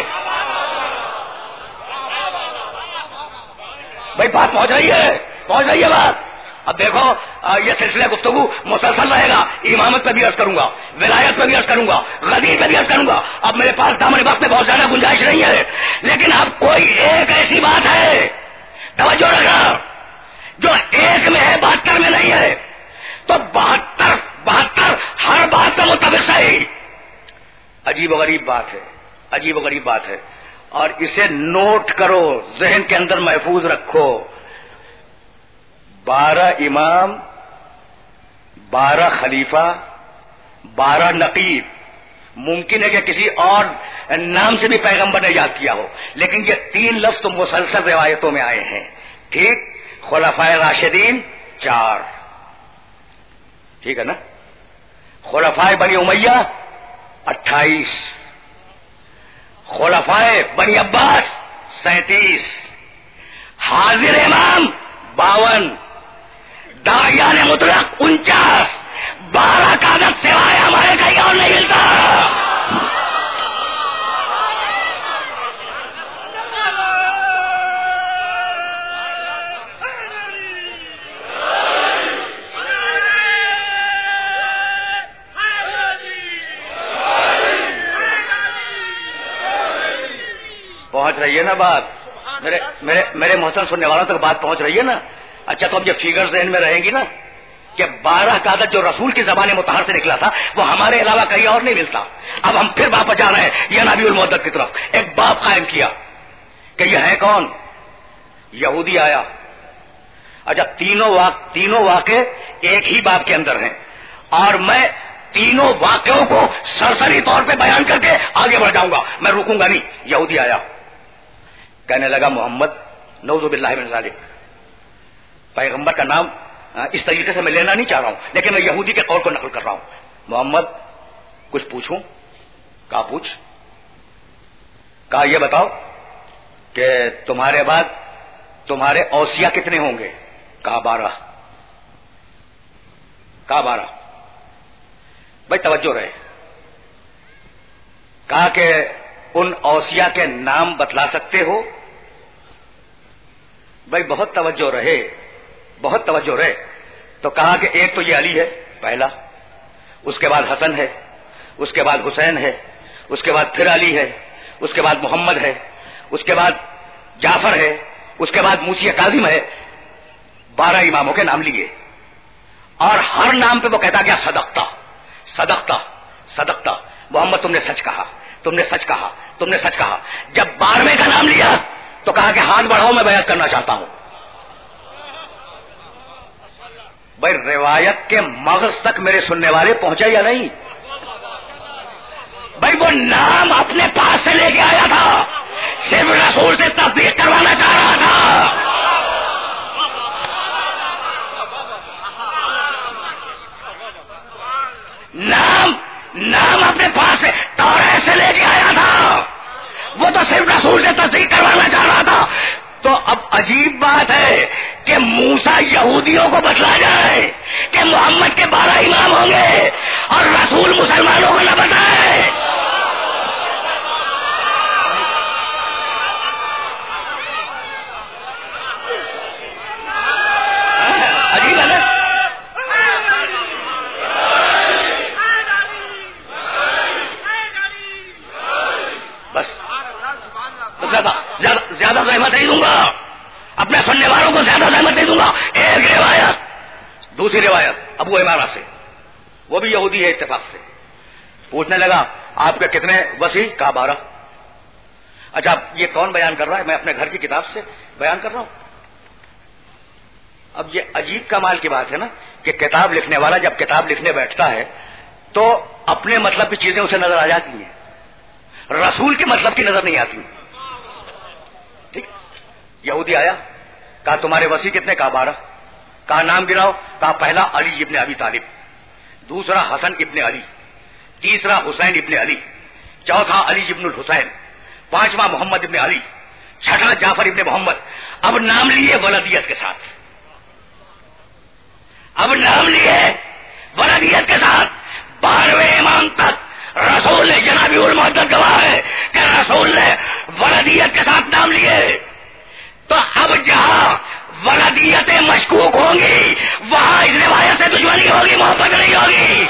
بھائی بات پہنچ رہی ہے بات. اب دیکھو یہ سلسلہ گفتگو مسلسل رہے گا. امامت پہ بھی عرض کروں گا، ولایت پہ بھی عرض کروں گا، غدیر پہ بھی عرض کروں گا. اب میرے پاس دامن وقت میں بہت زیادہ گنجائش نہیں ہے، لیکن اب کوئی ایک ایسی بات ہے، توجہ رکھنا، جو ایک میں ہے 72 میں نہیں ہے. تو 72 ہر بات کا متفق صحیح. عجیب و غریب بات ہے، عجیب و غریب بات ہے. اور اسے نوٹ کرو، ذہن کے اندر محفوظ رکھو. 12 امام، 12 خلیفہ، 12 نقیب. ممکن ہے کہ کسی اور نام سے بھی پیغمبر نے یاد کیا ہو، لیکن یہ 3 لفظ تو مسلسل روایتوں میں آئے ہیں. ٹھیک؟ خلفائے راشدین 4، ٹھیک ہے نا؟ خلفائے بنی امیہ 28، خلفائے بنی عباس 37، حاضر امام 52، داعیان مطلق 49. 12 کا عدد سوائے ہمارے کہیں اور نہیں ملتا. پہنچ رہی ہے نا بات؟ میرے محترم سننے والوں تک بات پہنچ رہی ہے نا؟ اچھا تو اب یہ فیگر ذہن میں رہیں گی نا کہ 12 کا عدد جو رسول کی زبان مطہر سے نکلا تھا وہ ہمارے علاوہ کہیں اور نہیں ملتا. اب ہم پھر واپس جا رہے ہیں یہ نبی المعدت کی طرف. ایک باب قائم کیا کہ یہ ہے کون؟ یہودی آیا. اچھا تینوں واقع ایک ہی باب کے اندر ہیں، اور میں تینوں واقعوں کو سرسری طور پہ بیان کر کے آگے بڑھ جاؤں گا، میں رکوں گا نہیں. یہودی آیا، کہنے لگا محمد، نعوذ باللہ من ذالک. پیغمبر کا نام اس طریقے سے میں لینا نہیں چاہ رہا ہوں، لیکن میں یہودی کے قول کو نقل کر رہا ہوں. محمد کچھ پوچھوں؟ کہا پوچھ. کہا یہ بتاؤ کہ تمہارے بعد تمہارے اوصیہ کتنے ہوں گے؟ کہا 12. کہا 12. بھائی توجہ رہے. کہا کہ ان اوصیہ کے نام بتلا سکتے ہو؟ بھائی بہت توجہ رہے، بہت توجہ رہے. تو کہا کہ ایک تو یہ علی ہے پہلا، اس کے بعد حسن ہے، اس کے بعد حسین ہے، اس کے بعد پھر علی ہے، اس کے بعد محمد ہے، اس کے بعد جعفر ہے، اس کے بعد موسی کاظم ہے. 12 اماموں کے نام لیے، اور ہر نام پہ وہ کہتا گیا صدقتا صدقتا صدقتا. محمد تم نے سچ کہا، تم نے سچ کہا، تم نے سچ کہا. جب 12ویں کا نام لیا تو کہا کہ ہاتھ بڑھاؤ میں بیعت کرنا چاہتا ہوں. بھائی روایت کے مغز تک میرے سننے والے پہنچے یا نہیں؟ بھائی وہ نام اپنے پاس سے لے کے آیا تھا، صرف رسول سے تصدیق کروانا چاہ رہا تھا. نام اپنے پاس سے توریت سے لے کے آیا تھا، وہ تو صرف رسول سے تصدیق کروانا چاہ رہا تھا. تو اب عجیب بات ہے کہ موسیٰ یہودیوں کو بتلا جائے کہ محمد کے 12 امام ہوں گے اور رسول مسلمانوں کو نہ بتائے. عجیب ہے نا. بس زیادہ زحمت نہیں دوں گا، اپنے سننے والوں کو زیادہ زحمت نہیں دوں گا. ایک روایت، دوسری روایت ابو عمارہ سے، وہ بھی یہودی ہے اتفاق سے. پوچھنے لگا آپ کے کتنے وسیع؟ کہا 12. اچھا یہ کون بیان کر رہا ہے؟ میں اپنے گھر کی کتاب سے بیان کر رہا ہوں. اب یہ عجیب کمال کی بات ہے نا کہ کتاب لکھنے والا جب کتاب لکھنے بیٹھتا ہے تو اپنے مطلب کی چیزیں اسے نظر آ جاتی ہیں، رسول کے مطلب کی نظر نہیں آتی. ٹھیک. یہودی آیا، کہا تمہارے وسیع کتنے؟ کہا 12. کہا نام گراؤ. کہا پہلا علی ابن ابی طالب، دوسرا حسن ابن علی، تیسرا حسین ابن علی، چوتھا علی ابن الحسین، پانچواں محمد ابن علی، چھٹا جعفر ابن محمد. اب نام لیے ولدیت کے ساتھ، اب نام لیے ولدیت کے ساتھ. 12ویں امام تک رسول نے، جنابی المعدد گواہ ہے کہ رسول نے ولدیت کے ساتھ نام لیے. تو اب جہاں ولدیتیں مشکوک ہوں گی وہاں اس روایت سے دشمنی ہوگی، محبت نہیں ہوگی.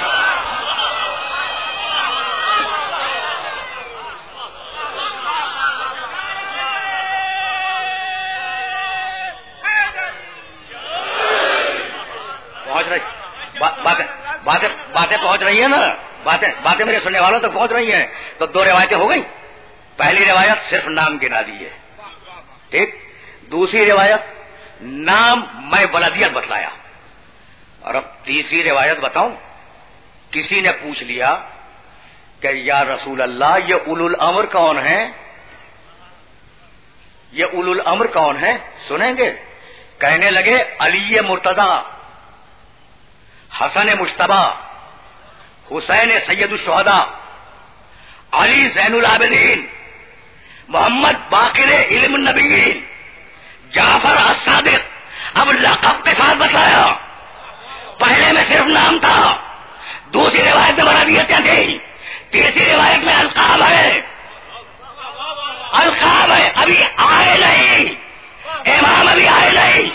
پہنچ رہی باتیں پہنچ رہی ہیں نا، باتیں میرے سننے والوں تک پہنچ رہی ہیں. تو 2 روایتیں ہو گئی. پہلی روایت صرف نام گنا دیے، ٹھیک. دوسری روایت نام میں ولدیت بتلایا. اور اب تیسری روایت بتاؤں. کسی نے پوچھ لیا کہ یا رسول اللہ یہ اولو الامر کون ہیں؟ یہ اولو الامر کون ہیں؟ سنیں گے. کہنے لگے علی مرتضی، حسن مجتبی، حسین سید الشہداء، علی زین العابدین، محمد باقر علم النبیین، جعفر الصادق. اب لقب کے ساتھ بتایا. پہلے میں صرف نام تھا، دوسری روایت میں ولدیتیں تھیں، تیسری روایت میں القاب ہے. القاب ہے، ابھی آئے نہیں، امام ابھی آئے نہیں.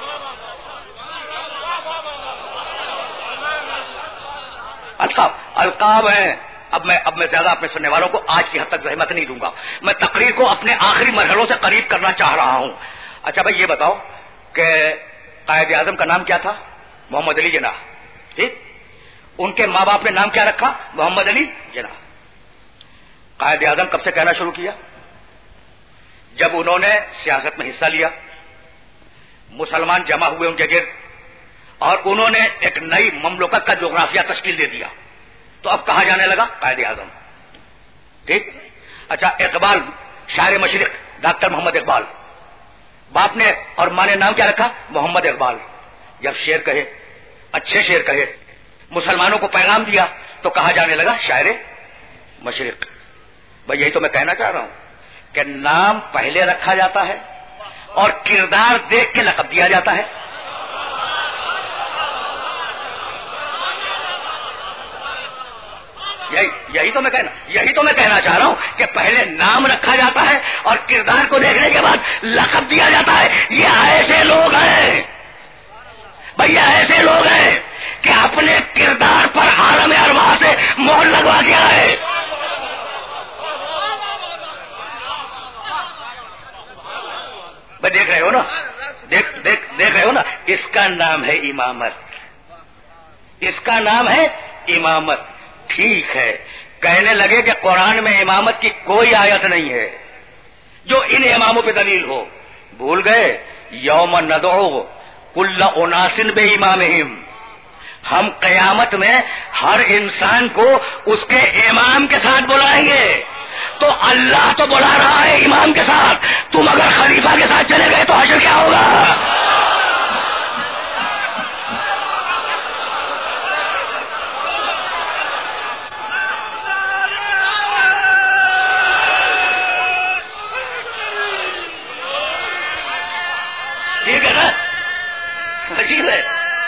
القاب ہیں. اب میں زیادہ اپنے سننے والوں کو آج کی حد تک زحمت نہیں دوں گا. میں تقریر کو اپنے آخری مرحلوں سے قریب کرنا چاہ رہا ہوں. اچھا بھائی یہ بتاؤ کہ قائد اعظم کا نام کیا تھا؟ محمد علی جناح. ٹھیک. ان کے ماں باپ نے نام کیا رکھا؟ محمد علی جناح. قائد اعظم کب سے کہنا شروع کیا؟ جب انہوں نے سیاست میں حصہ لیا، مسلمان جمع ہوئے ان کے گرد اور انہوں نے ایک نئی مملکت کا جغرافیہ تشکیل دے دیا. تو اب کہا جانے لگا قائد اعظم. ٹھیک. اچھا اقبال شاعر مشرق ڈاکٹر محمد اقبال، باپ نے اور ماں نے نام کیا رکھا؟ محمد اقبال. جب شعر کہے، اچھے شعر کہے، مسلمانوں کو پیغام دیا تو کہا جانے لگا شاعر مشرق. بھائی یہی تو میں کہنا چاہ رہا ہوں کہ نام پہلے رکھا جاتا ہے اور کردار دیکھ کے لقب دیا جاتا ہے. یہی تو میں کہنا چاہ رہا ہوں کہ پہلے نام رکھا جاتا ہے اور کردار کو دیکھنے کے بعد لقب دیا جاتا ہے. یہ ایسے لوگ ہیں بھیا، ایسے لوگ ہیں کہ اپنے کردار پر عالم ارواح سے مہر لگوا دیا ہے. بھائی دیکھ رہے ہو نا، دیکھ رہے ہو نا. اس کا نام ہے امامت، اس کا نام ہے امامت. ٹھیک ہے. کہنے لگے کہ قرآن میں امامت کی کوئی آیت نہیں ہے جو ان اماموں پہ دلیل ہو. بھول گئے؟ یوم ندعو کل اناس بامامہم. ہم قیامت میں ہر انسان کو اس کے امام کے ساتھ بلائیں گے. تو اللہ تو بلا رہا ہے امام کے ساتھ، تم اگر خلیفہ کے ساتھ چلے گئے تو حشر کیا ہوگا؟ ٹھیک ہے نا؟ عجیب ہے.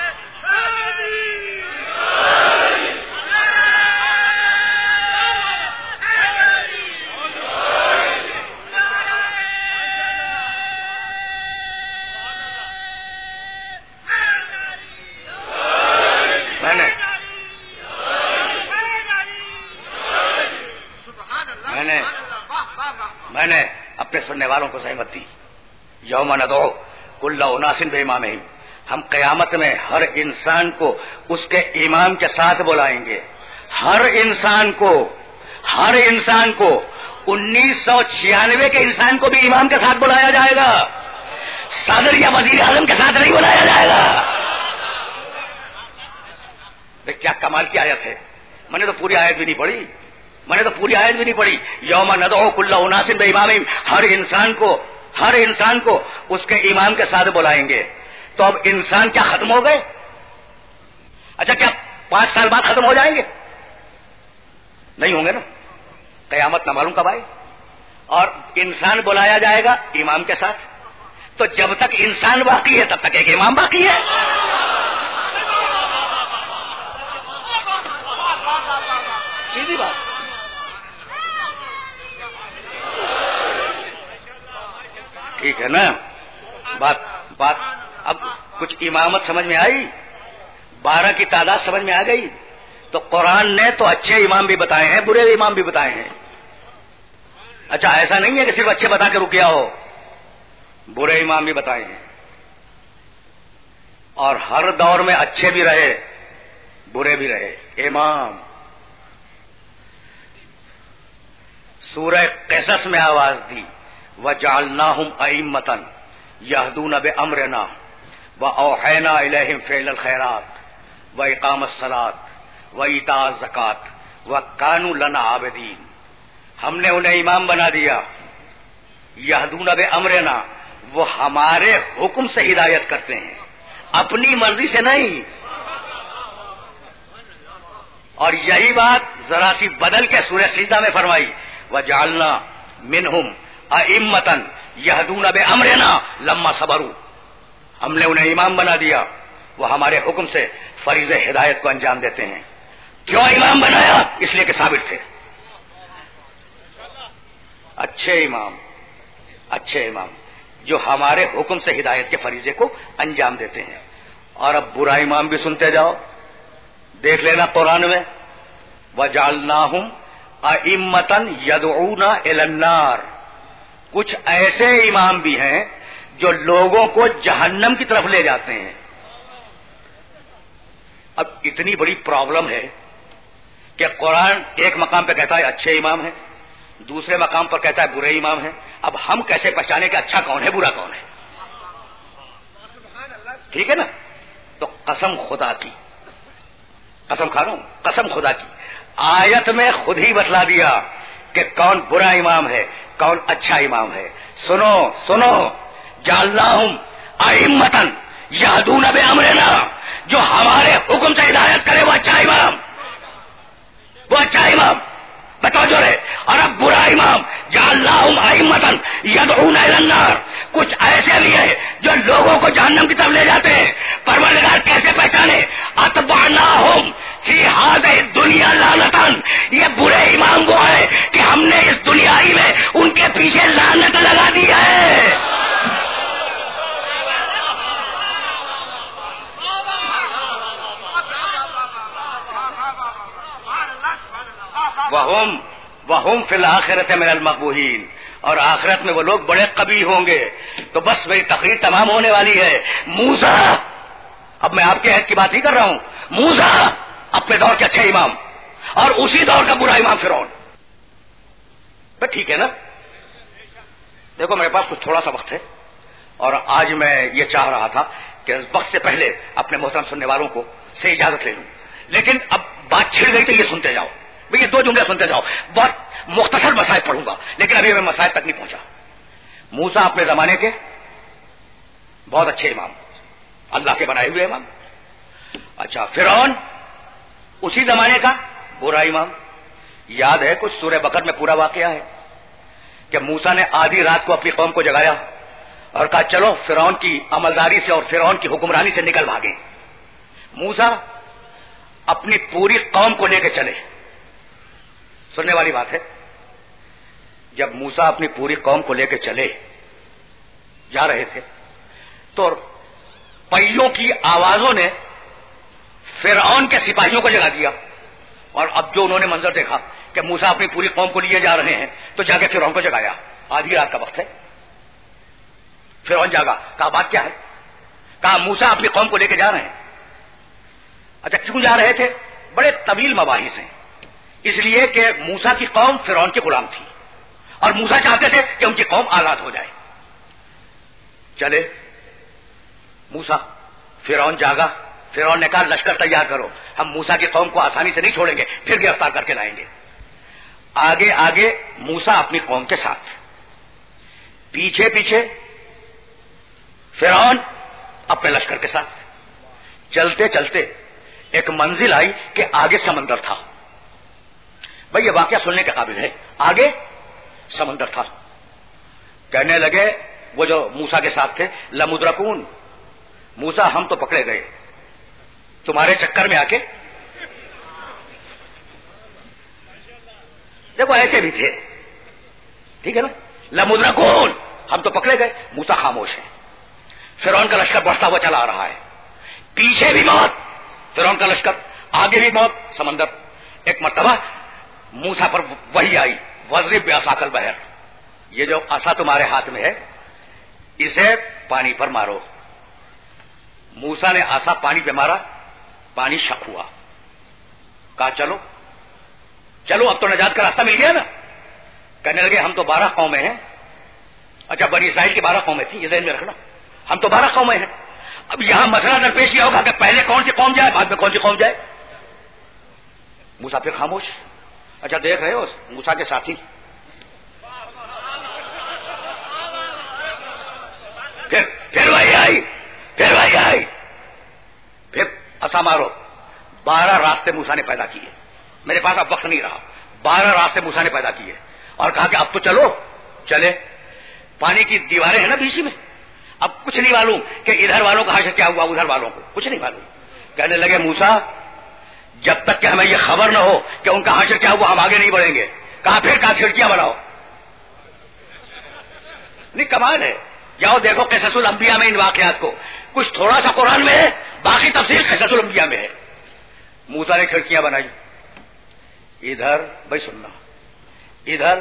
میں نے اپنے سننے والوں کو زحمت دی. یوم ندعو کل اناس بامامہم، ہم قیامت میں ہر انسان کو اس کے امام کے ساتھ بلائیں گے. ہر انسان کو 1996 کے انسان کو بھی امام کے ساتھ بلایا جائے گا، صدر یا وزیر اعظم کے ساتھ نہیں بلایا جائے گا. کیا کمال کی آیت ہے. میں نے تو پوری آیت بھی نہیں پڑھی. یوم ندعو کل اناس بامامہم، ہر انسان کو اس کے امام کے ساتھ بلائیں گے. تو اب انسان کیا ختم ہو گئے؟ اچھا کیا 5 سال بعد ختم ہو جائیں گے؟ نہیں ہوں گے نا. قیامت نہ معلوم کب آئے. اور انسان بلایا جائے گا امام کے ساتھ. تو جب تک انسان باقی ہے تب تک ایک امام باقی ہے. سیدھی بات. ٹھیک ہے نا؟ بات اب کچھ امامت سمجھ میں آئی، 12 کی تعداد سمجھ میں آ گئی. تو قرآن نے تو اچھے امام بھی بتائے ہیں، برے امام بھی بتائے ہیں. اچھا ایسا نہیں ہے کہ صرف اچھے بتا کے رکیا ہو، برے امام بھی بتائے ہیں. اور ہر دور میں اچھے بھی رہے برے بھی رہے امام. سورہ قصص میں آواز دی وَجَعَلْنَاهُمْ أَئِمَّةً يَهْدُونَ بِأَمْرِنَا وَأَوْحَيْنَا إِلَيْهِمْ فِعْلَ الْخَيْرَاتِ وَإِقَامَ الصَّلَاةِ وَإِيتَاءَ الزَّكَاةِ وَكَانُوا لَنَا عَابِدِينَ. ہم نے انہیں امام بنا دیا. یہدون بامرنا، وہ ہمارے حکم سے ہدایت کرتے ہیں، اپنی مرضی سے نہیں. اور یہی بات ذرا سی بدل کے سورہ سجدہ میں فرمائی وَجَعَلْنَا مِنْهُمْ أَئِمَّةً يَهْدُونَ بِأَمْرِنَا لَمَّا صَبَرُوا. ہم نے انہیں امام بنا دیا، وہ ہمارے حکم سے فریض ہدایت کو انجام دیتے ہیں. کیوں امام بنایا؟ اس لیے کہ ثابت تھے. اچھے امام جو ہمارے حکم سے ہدایت کے فریضے کو انجام دیتے ہیں. اور اب برا امام بھی سنتے جاؤ. دیکھ لینا قرآن میں وَجَعَلْنَاهُمْ أَئِمَّةً يَدْعُونَ إِلَى النَّارِ. کچھ ایسے امام بھی ہیں جو لوگوں کو جہنم کی طرف لے جاتے ہیں. اب اتنی بڑی پرابلم ہے کہ قرآن ایک مقام پہ کہتا ہے اچھے امام ہیں، دوسرے مقام پر کہتا ہے برے امام ہیں. اب ہم کیسے پہچانے کہ اچھا کون ہے برا کون ہے؟ ٹھیک ہے نا؟ تو قسم خدا کی، قسم کھا رہا ہوں، قسم خدا کی، آیت میں خود ہی بتلا دیا کہ کون برا امام ہے کون اچھا امام ہے. سنو جعلناہم ائمۃ یہدون بامرنا، جو ہمارے حکم سے ہدایت کرے وہ اچھا امام بتاؤ جو رہے. اور اب برا امام جعلناہم ائمۃ یدعون الی النار، کچھ ایسے بھی ہیں جو لوگوں کو جہنم کی طرف لے جاتے ہیں. پروردگار کیسے پہچانے؟ اتبعناہم فی ہذہ الدنیا لعنتاً. یہ برے امام وہ ہیں کہ ہم نے اس دنیا ہی میں ان کے پیچھے لعنت لگا دی ہے. وہم فی الآخرۃ من المقبوحین، اور آخرت میں وہ لوگ بڑے قبیح ہوں گے. تو بس میری تقریر تمام ہونے والی ہے. موسیٰ، اب میں آپ کے عہد کی بات ہی کر رہا ہوں، موسیٰ اپنے دور کے اچھے امام اور اسی دور کا برا امام فرعون. بس ٹھیک ہے نا؟ دیکھو میرے پاس کچھ تھوڑا سا وقت ہے اور آج میں یہ چاہ رہا تھا کہ اس وقت سے پہلے اپنے محترم سننے والوں کو سے اجازت لے لوں، لیکن اب بات چھڑ گئی تو یہ سنتے جاؤ بھئی، یہ 2 جملے سنتے جاؤ. بہت مختصر مسائل پڑھوں گا لیکن ابھی میں مسائل تک نہیں پہنچا. موسیٰ اپنے زمانے کے بہت اچھے امام، اللہ کے بنائے ہوئے امام. اچھا، فرعون اسی زمانے کا برا امام. یاد ہے کچھ سورہ بقرہ میں پورا واقعہ ہے کہ موسیٰ نے آدھی رات کو اپنی قوم کو جگایا اور کہا چلو فرعون کی عملداری سے اور فرعون کی حکمرانی سے نکل بھاگیں. موسیٰ اپنی پوری قوم کو لے کے چلے. سننے والی بات ہے، جب موسیٰ اپنی پوری قوم کو لے کے چلے جا رہے تھے تو پہیوں کی آوازوں نے فرعون کے سپاہیوں کو جگا دیا. اور اب جو انہوں نے منظر دیکھا کہ موسیٰ اپنی پوری قوم کو لیے جا رہے ہیں تو جا کے فرعون کو جگایا. آدھی رات کا وقت ہے، فرعون جاگا. کہا بات کیا ہے؟ کہا موسیٰ اپنی قوم کو لے کے جا رہے ہیں. اچھا، کیوں جا رہے تھے؟ بڑے طویل مباحث ہیں. اس لیے کہ موسیٰ کی قوم فرعون کے غلام تھی اور موسیٰ چاہتے تھے کہ ان کی قوم آزاد ہو جائے. چلے موسیٰ، فرعون جاگا. فرعون نے کہا لشکر تیار کرو، ہم موسیٰ کی قوم کو آسانی سے نہیں چھوڑیں گے، پھر گرفتار کر کے لائیں گے. آگے آگے موسیٰ اپنی قوم کے ساتھ، پیچھے پیچھے فرعون اپنے لشکر کے ساتھ. چلتے چلتے ایک منزل آئی کہ آگے سمندر تھا. بھئی یہ واقعہ سننے کے قابل ہے. آگے سمندر تھا. کہنے لگے وہ جو موسیٰ کے ساتھ تھے، لمدرکون، موسیٰ ہم تو پکڑے گئے تمہارے چکر میں آ کے. دیکھو ایسے بھی تھے، ٹھیک ہے نا. لمدرکون، ہم تو پکڑے گئے. موسیٰ خاموش ہے. فرعون کا لشکر بڑھتا ہوا چلا آ رہا ہے. پیچھے بھی موت، فرعون کا لشکر، آگے بھی موت، سمندر. ایک مرتبہ موسیٰ پر وحی آئی، وضرب بعصاک البحر، یہ جو عصا تمہارے ہاتھ میں ہے اسے پانی پر مارو. موسیٰ نے عصا پانی پہ مارا، پانی شک ہوا. کہا چلو چلو اب تو نجات کا راستہ مل گیا نا. کہنے لگے ہم تو 12 قومیں ہیں. اچھا، بنی اسرائیل کی 12 قومیں تھیں، یہ ذہن میں رکھنا. ہم تو 12 قومیں ہیں. اب یہاں مسئلہ درپیش یہ ہوگا کہ پہلے کون سی قوم جائے، بعد میں کون سی قوم جائے. موسیٰ پھر خاموش. اچھا، دیکھ رہے ہو موسیٰ کے ساتھی پھر وہی آئی، پھر عصا مارو. 12 راستے موسیٰ نے پیدا کیے. میرے پاس اب وقت نہیں رہا. 12 راستے موسیٰ نے پیدا کیے اور کہا کہ اب تو چلو. چلے. پانی کی دیواریں ہیں نا بیچ میں. اب کچھ نہیں معلوم کہ ادھر والوں کا حشر کیا ہوا، ادھر والوں کو کچھ نہیں معلوم. کہنے لگے موسیٰ جب تک کہ ہمیں یہ خبر نہ ہو کہ ان کا حشر کیا ہوا ہم آگے نہیں بڑھیں گے. کہا پھر کہا کھڑکیاں بناؤ. نہیں کمال ہے. جاؤ دیکھو قصص الانبیاء میں ان واقعات کو. کچھ تھوڑا سا قرآن میں ہے، باقی تفسیر قصص الانبیاء میں ہے. موسیٰ نے کھڑکیاں بنائی. ادھر بھائی سننا، ادھر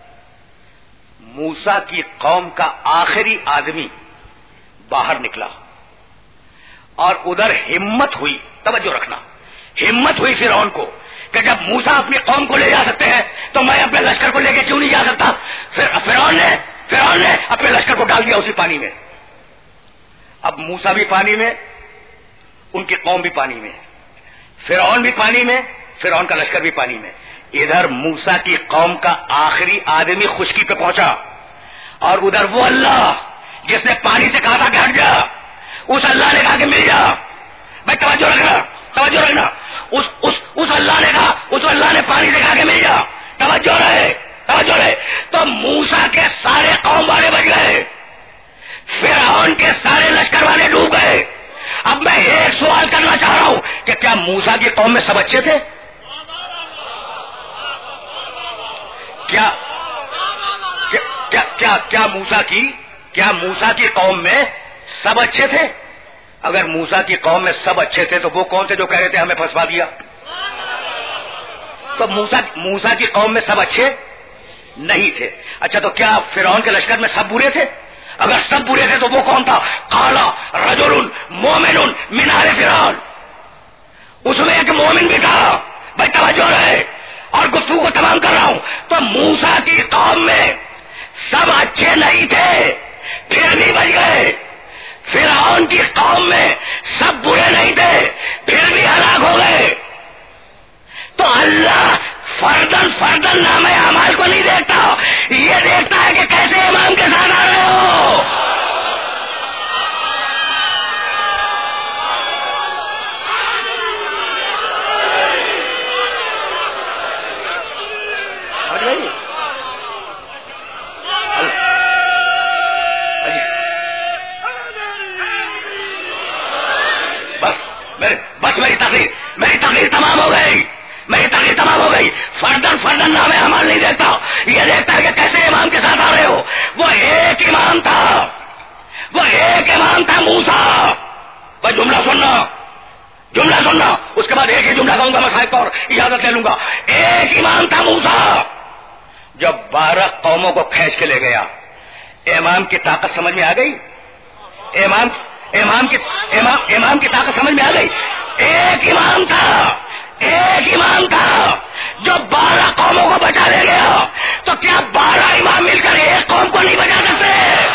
موسیٰ کی قوم کا آخری آدمی باہر نکلا اور ادھر ہمت ہوئی، توجہ رکھنا، ہمت ہوئی فرعون کو کہ جب موسیٰ اپنی قوم کو لے جا سکتے ہیں تو میں اپنے لشکر کو لے کے کیوں نہیں جا سکتا. فرعون نے اپنے لشکر کو ڈال دیا اسی پانی میں. اب موسیٰ بھی پانی میں، ان کی قوم بھی پانی میں، فرعون بھی پانی میں، فرعون کا لشکر بھی پانی میں. ادھر موسیٰ کی قوم کا آخری آدمی خشکی پہ پہنچا اور ادھر وہ اللہ جس نے پانی سے کہا تھا کہ ہٹ جا، اس اللہ نے کہا کہ مل جا. بھائی توجہ رکھنا، توجہ رکھنا. اس اللہ نے کہا، اس اللہ نے پانی سے کہا کہ مل جا. توجہ رہے، توجہ رہے. تو موسیٰ کے سارے قوم والے بچ گئے، فرعون کے سارے لشکر والے ڈوب گئے. اب میں ایک سوال کرنا چاہ رہا ہوں کہ کیا موسیٰ کی قوم میں سب اچھے تھے؟ کیا موسیٰ کی قوم میں سب اچھے تھے؟ اگر موسیٰ کی قوم میں سب اچھے تھے تو وہ کون تھے جو کہہ رہے تھے ہمیں پھنسوا دیا؟ تو موسیٰ کی قوم میں سب اچھے نہیں تھے. اچھا، تو کیا فرعون کے لشکر میں سب برے تھے؟ اگر سب برے تھے تو وہ کون تھا؟ قال رجل مومن من آل فرعون. اس میں ایک مومن بھی تھا. بھائی توجہ رہے اور گفتگو کو تمام کر رہا ہوں. تو موسیٰ کی قوم میں سب اچھے نہیں تھے، پھر بھی بچ گئے. فرعون کی قوم میں سب برے نہیں تھے پھر بھی ہلاک ہو گئے. تو اللہ فردن فردن نام اعمال کو نہیں دیکھتا، یہ دیکھتا ہے کہ کیسے امام کے ساتھ آ رہے ہو. بس میری تقریر تمام ہو گئی، میری تقریر تمام ہو گئی. فردن فردن نام اعمال نہیں دیکھتا، یہ دیکھتا ہے کہ کیسے امام کے ساتھ آ رہے ہو. وہ ایک امام تھا، وہ ایک امام تھا موسیٰ. بس جملہ سننا، اس کے بعد ایک ہی جملہ کہوں گا، میں صاحب کو اور اجازت لے لوں گا. ایک امام تھا موسیٰ، جب 12 قوموں کو کھینچ کے لے گیا. امام کی طاقت سمجھ میں آ گئی؟ امام کی طاقت سمجھ میں آ گئی. ایک امام تھا جو 12 قوموں کو بچا لے گیا. تو کیا 12 امام مل کر ایک قوم کو نہیں بچا سکتے؟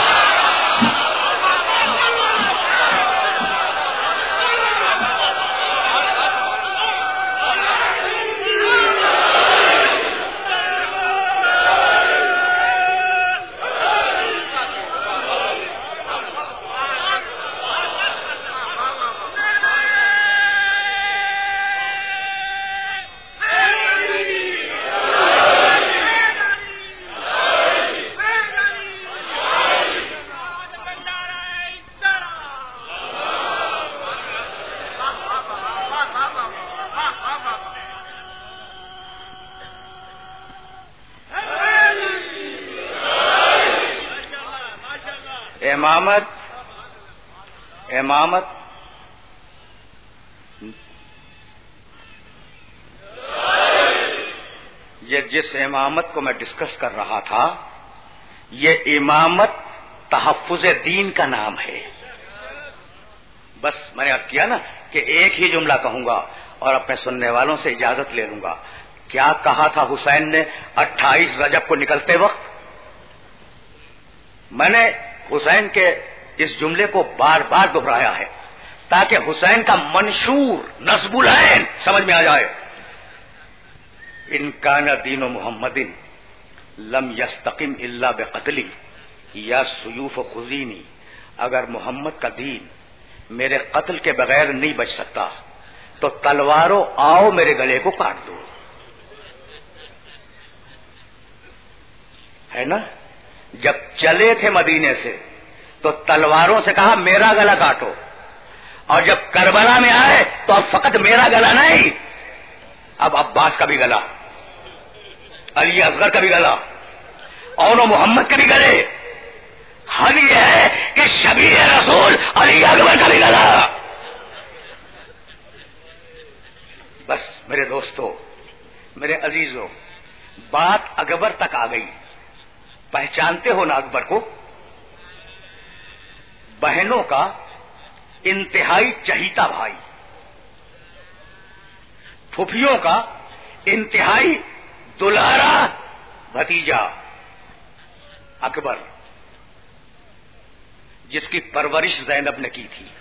امامت یہ جس امامت کو میں ڈسکس کر رہا تھا، یہ امامت تحفظ دین کا نام ہے. بس میں نے عرض کیا نا کہ ایک ہی جملہ کہوں گا اور اپنے سننے والوں سے اجازت لے لوں گا. کیا کہا تھا حسین نے 28 رجب کو نکلتے وقت؟ میں نے حسین کے اس جملے کو بار بار دہرایا ہے تاکہ حسین کا منشور نصب العین سمجھ میں آ جائے. ان کان دین محمد لم یستقم الا بقتلی یا سیوف خزینی. اگر محمد کا دین میرے قتل کے بغیر نہیں بچ سکتا تو تلواروں آؤ میرے گلے کو کاٹ دو. ہے نا؟ جب چلے تھے مدینے سے تو تلواروں سے کہا میرا گلا کاٹو، اور جب کربلا میں آئے تو اب فقط میرا گلا نہیں، اب عباس کا بھی گلا، علی اصغر کا بھی گلا، اور محمد کے بھی گلے. حد یہ ہے کہ شبیہ رسول علی اکبر کا بھی گلا. بس میرے دوستو، میرے عزیزوں، بات اکبر تک آ گئی. پہچانتے ہو نا اکبر کو؟ بہنوں کا انتہائی چہیتا بھائی، پھوپھیوں کا انتہائی دلارا بھتیجا اکبر، جس کی پرورش زینب نے کی تھی.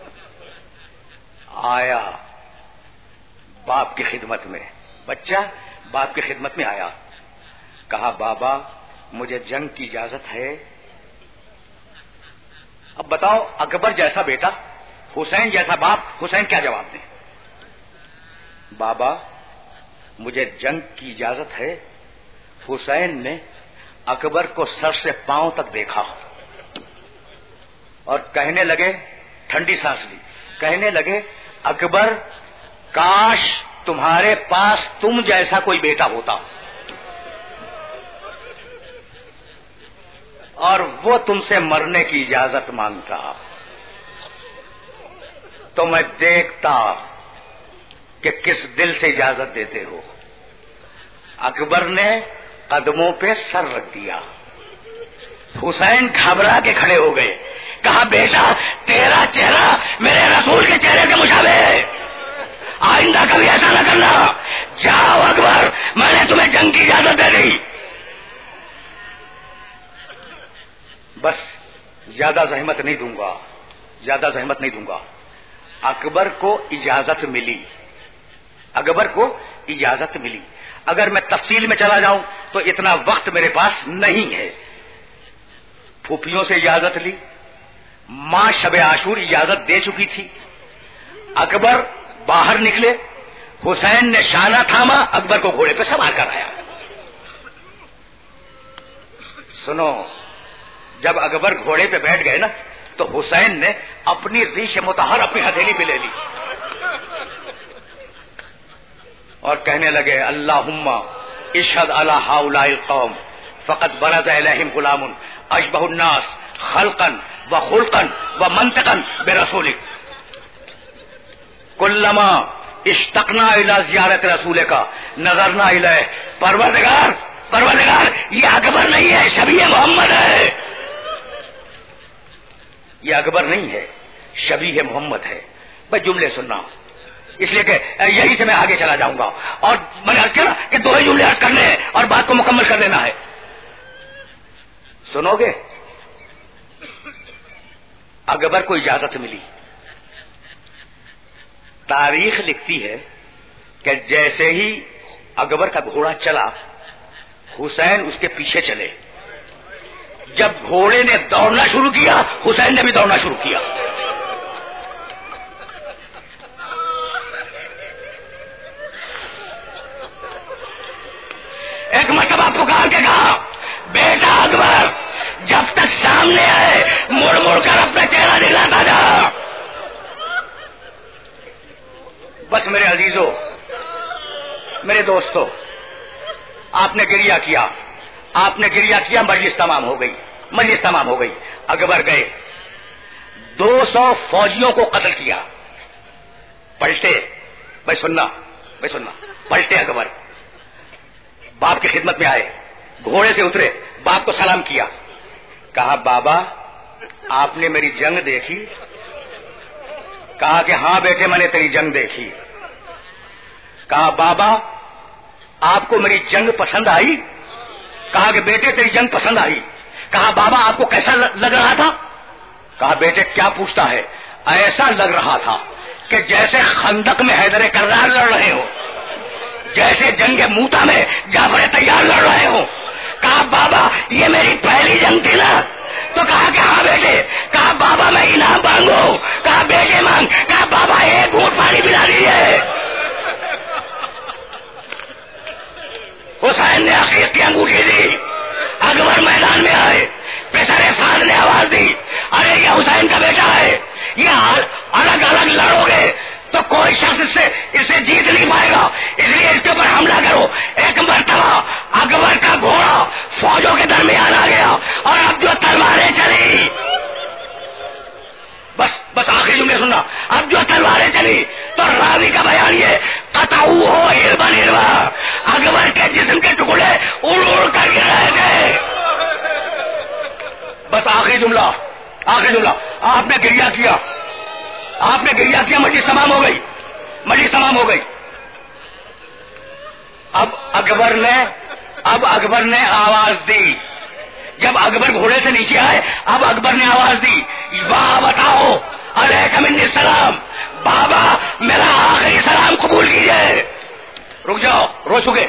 آیا باپ کی خدمت میں، بچہ باپ کی خدمت میں آیا، کہا بابا مجھے جنگ کی اجازت ہے. اب بتاؤ، اکبر جیسا بیٹا، حسین جیسا باپ، حسین کیا جواب دیں؟ بابا مجھے جنگ کی اجازت ہے. حسین نے اکبر کو سر سے پاؤں تک دیکھا اور کہنے لگے، ٹھنڈی سانس لی، کہنے لگے اکبر کاش تمہارے پاس تم جیسا کوئی بیٹا ہوتا اور وہ تم سے مرنے کی اجازت مانگتا تو میں دیکھتا کہ کس دل سے اجازت دیتے ہو. اکبر نے قدموں پہ سر رکھ دیا. حسین گھبرا کے کھڑے ہو گئے، کہا بیٹا تیرا چہرہ میرے رسول کے چہرے سے مشابہ ہے، آئندہ کبھی ایسا نہ کرنا. جاؤ اکبر، میں نے تمہیں جنگ کی اجازت دے دی. بس زیادہ زحمت نہیں دوں گا، زیادہ زحمت نہیں دوں گا. اکبر کو اجازت ملی، اکبر کو اجازت ملی. اگر میں تفصیل میں چلا جاؤں تو اتنا وقت میرے پاس نہیں ہے. پھوپھیوں سے اجازت لی، ماں شب عاشور اجازت دے چکی تھی. اکبر باہر نکلے، حسین نے شانہ تھاما، اکبر کو گھوڑے پہ سوار کرایا. سنو، جب اکبر گھوڑے پہ بیٹھ گئے نا تو حسین نے اپنی ریش مطہر اپنی ہتھیلی پہ لے لی اور کہنے لگے اللہم اشہد علی ہؤلاء القوم فقد برز الیہم غلام اشبہ الناس خلقا وخلقا ومنطقا برسولک کلما اشتقنا الی زیارت رسولک نظرنا الیہ. پروردگار یہ اکبر نہیں ہے، شبیہ محمد ہے. یہ اکبر نہیں ہے، شبیہ محمد ہے. بھائی جملے سننا، اس لیے کہ یہی سے میں آگے چلا جاؤں گا. اور میں نے عرض کیا نا کہ دو ہی جملے عرض کرنے ہیں اور بات کو مکمل کر لینا ہے. سنو گے؟ اکبر کو اجازت ملی. تاریخ لکھتی ہے کہ جیسے ہی اکبر کا گھوڑا چلا، حسین اس کے پیچھے چلے. جب گھوڑے نے دوڑنا شروع کیا، حسین نے بھی دوڑنا شروع کیا. ایک مرتبہ پکار کے کہا بیٹا اکبر، جب تک سامنے آئے مڑ مڑ کر اپنا چہرہ دکھاتا جا. بس میرے عزیزوں، میرے دوستوں، آپ نے گریہ کیا، مجلس تمام ہو گئی. اکبر گئے، 200 فوجیوں کو قتل کیا. پلٹے، بھائی سننا، پلٹے اکبر، باپ کی خدمت میں آئے، گھوڑے سے اترے، باپ کو سلام کیا. کہا بابا آپ نے میری جنگ دیکھی؟ کہا کہ ہاں بیٹے میں نے تیری جنگ دیکھی. کہا بابا آپ کو میری جنگ پسند آئی؟ کہا کہ بیٹے تیری جنگ پسند آئی. کہا بابا آپ کو کیسا لگ رہا تھا؟ کہا بیٹے کیا پوچھتا ہے، ایسا لگ رہا تھا کہ جیسے خندق میں حیدر کرار لڑ رہے ہو، جیسے جنگ موتا میں جعفر طیار لڑ رہے ہو. کہا بابا یہ میری پہلی جنگ تھی نا؟ تو کہا کہ ہاں بیٹے. کہا بابا میں انعام مانگو؟ کہا بیٹے مانگ. کہا بابا ایک گھونٹ پانی پلا دیجیے. حسین نے عقیق کی انگوٹھی دی، اکبر میدان میں آئے، پیسر سعد نے آواز دی ارے یہ حسین کا بیٹا ہے، یہ الگ الگ لڑو گے تو کوئی شخص اسے جیت نہیں پائے گا، اس لیے اس کے اوپر حملہ کرو. ایک مرتبہ اکبر کا گھوڑا فوجوں کے درمیان آ گیا اور اب جو تلواریں چلی، بس آخری جملے سننا، اب جو تلواریں چلی تو راوی کا بیان یہ قطعو ہو ہربن ہربا، اکبر کے جسم کے ٹکڑے اڑ اڑ کر گر رہے تھے. بس آخری جملہ، آپ نے گریہ کیا، مجلس تمام ہو گئی. اب اکبر نے آواز دی. جب اکبر گھوڑے سے نیچے آئے، اب اکبر نے آواز دی واہ بتاؤ علیک منی السلام، بابا میرا آخری سلام قبول کیجئے. رک جاؤ، رو چکے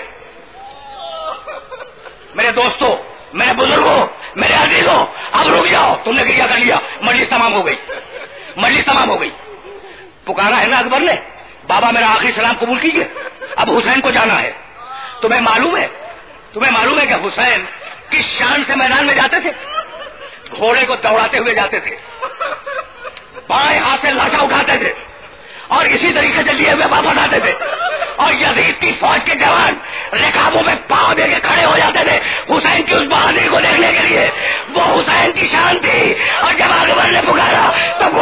میرے دوستوں، میرے بزرگوں، میرے عزیزوں، اب رک جاؤ، تم نے گریہ کر لیا. مجلس تمام ہو گئی. پکارا ہے نا اکبر نے بابا میرا آخری سلام قبول کیجئے. اب حسین کو جانا ہے. تمہیں معلوم ہے کہ حسین کس شان سے میدان میں جاتے تھے؟ گھوڑے کو دوڑاتے ہوئے جاتے تھے، بائیں ہاتھ سے لاٹھا اٹھاتے تھے اور اسی طریقے سے لیے ہوئے واپس آتے تھے. اور یزید کی فوج کے جوان رکابوں میں پاؤں دے کے کھڑے ہو جاتے تھے حسین کی اس بہادری کو دیکھنے کے لیے. وہ حسین کی شان تھی. اور جب اکبر نے پکارا تو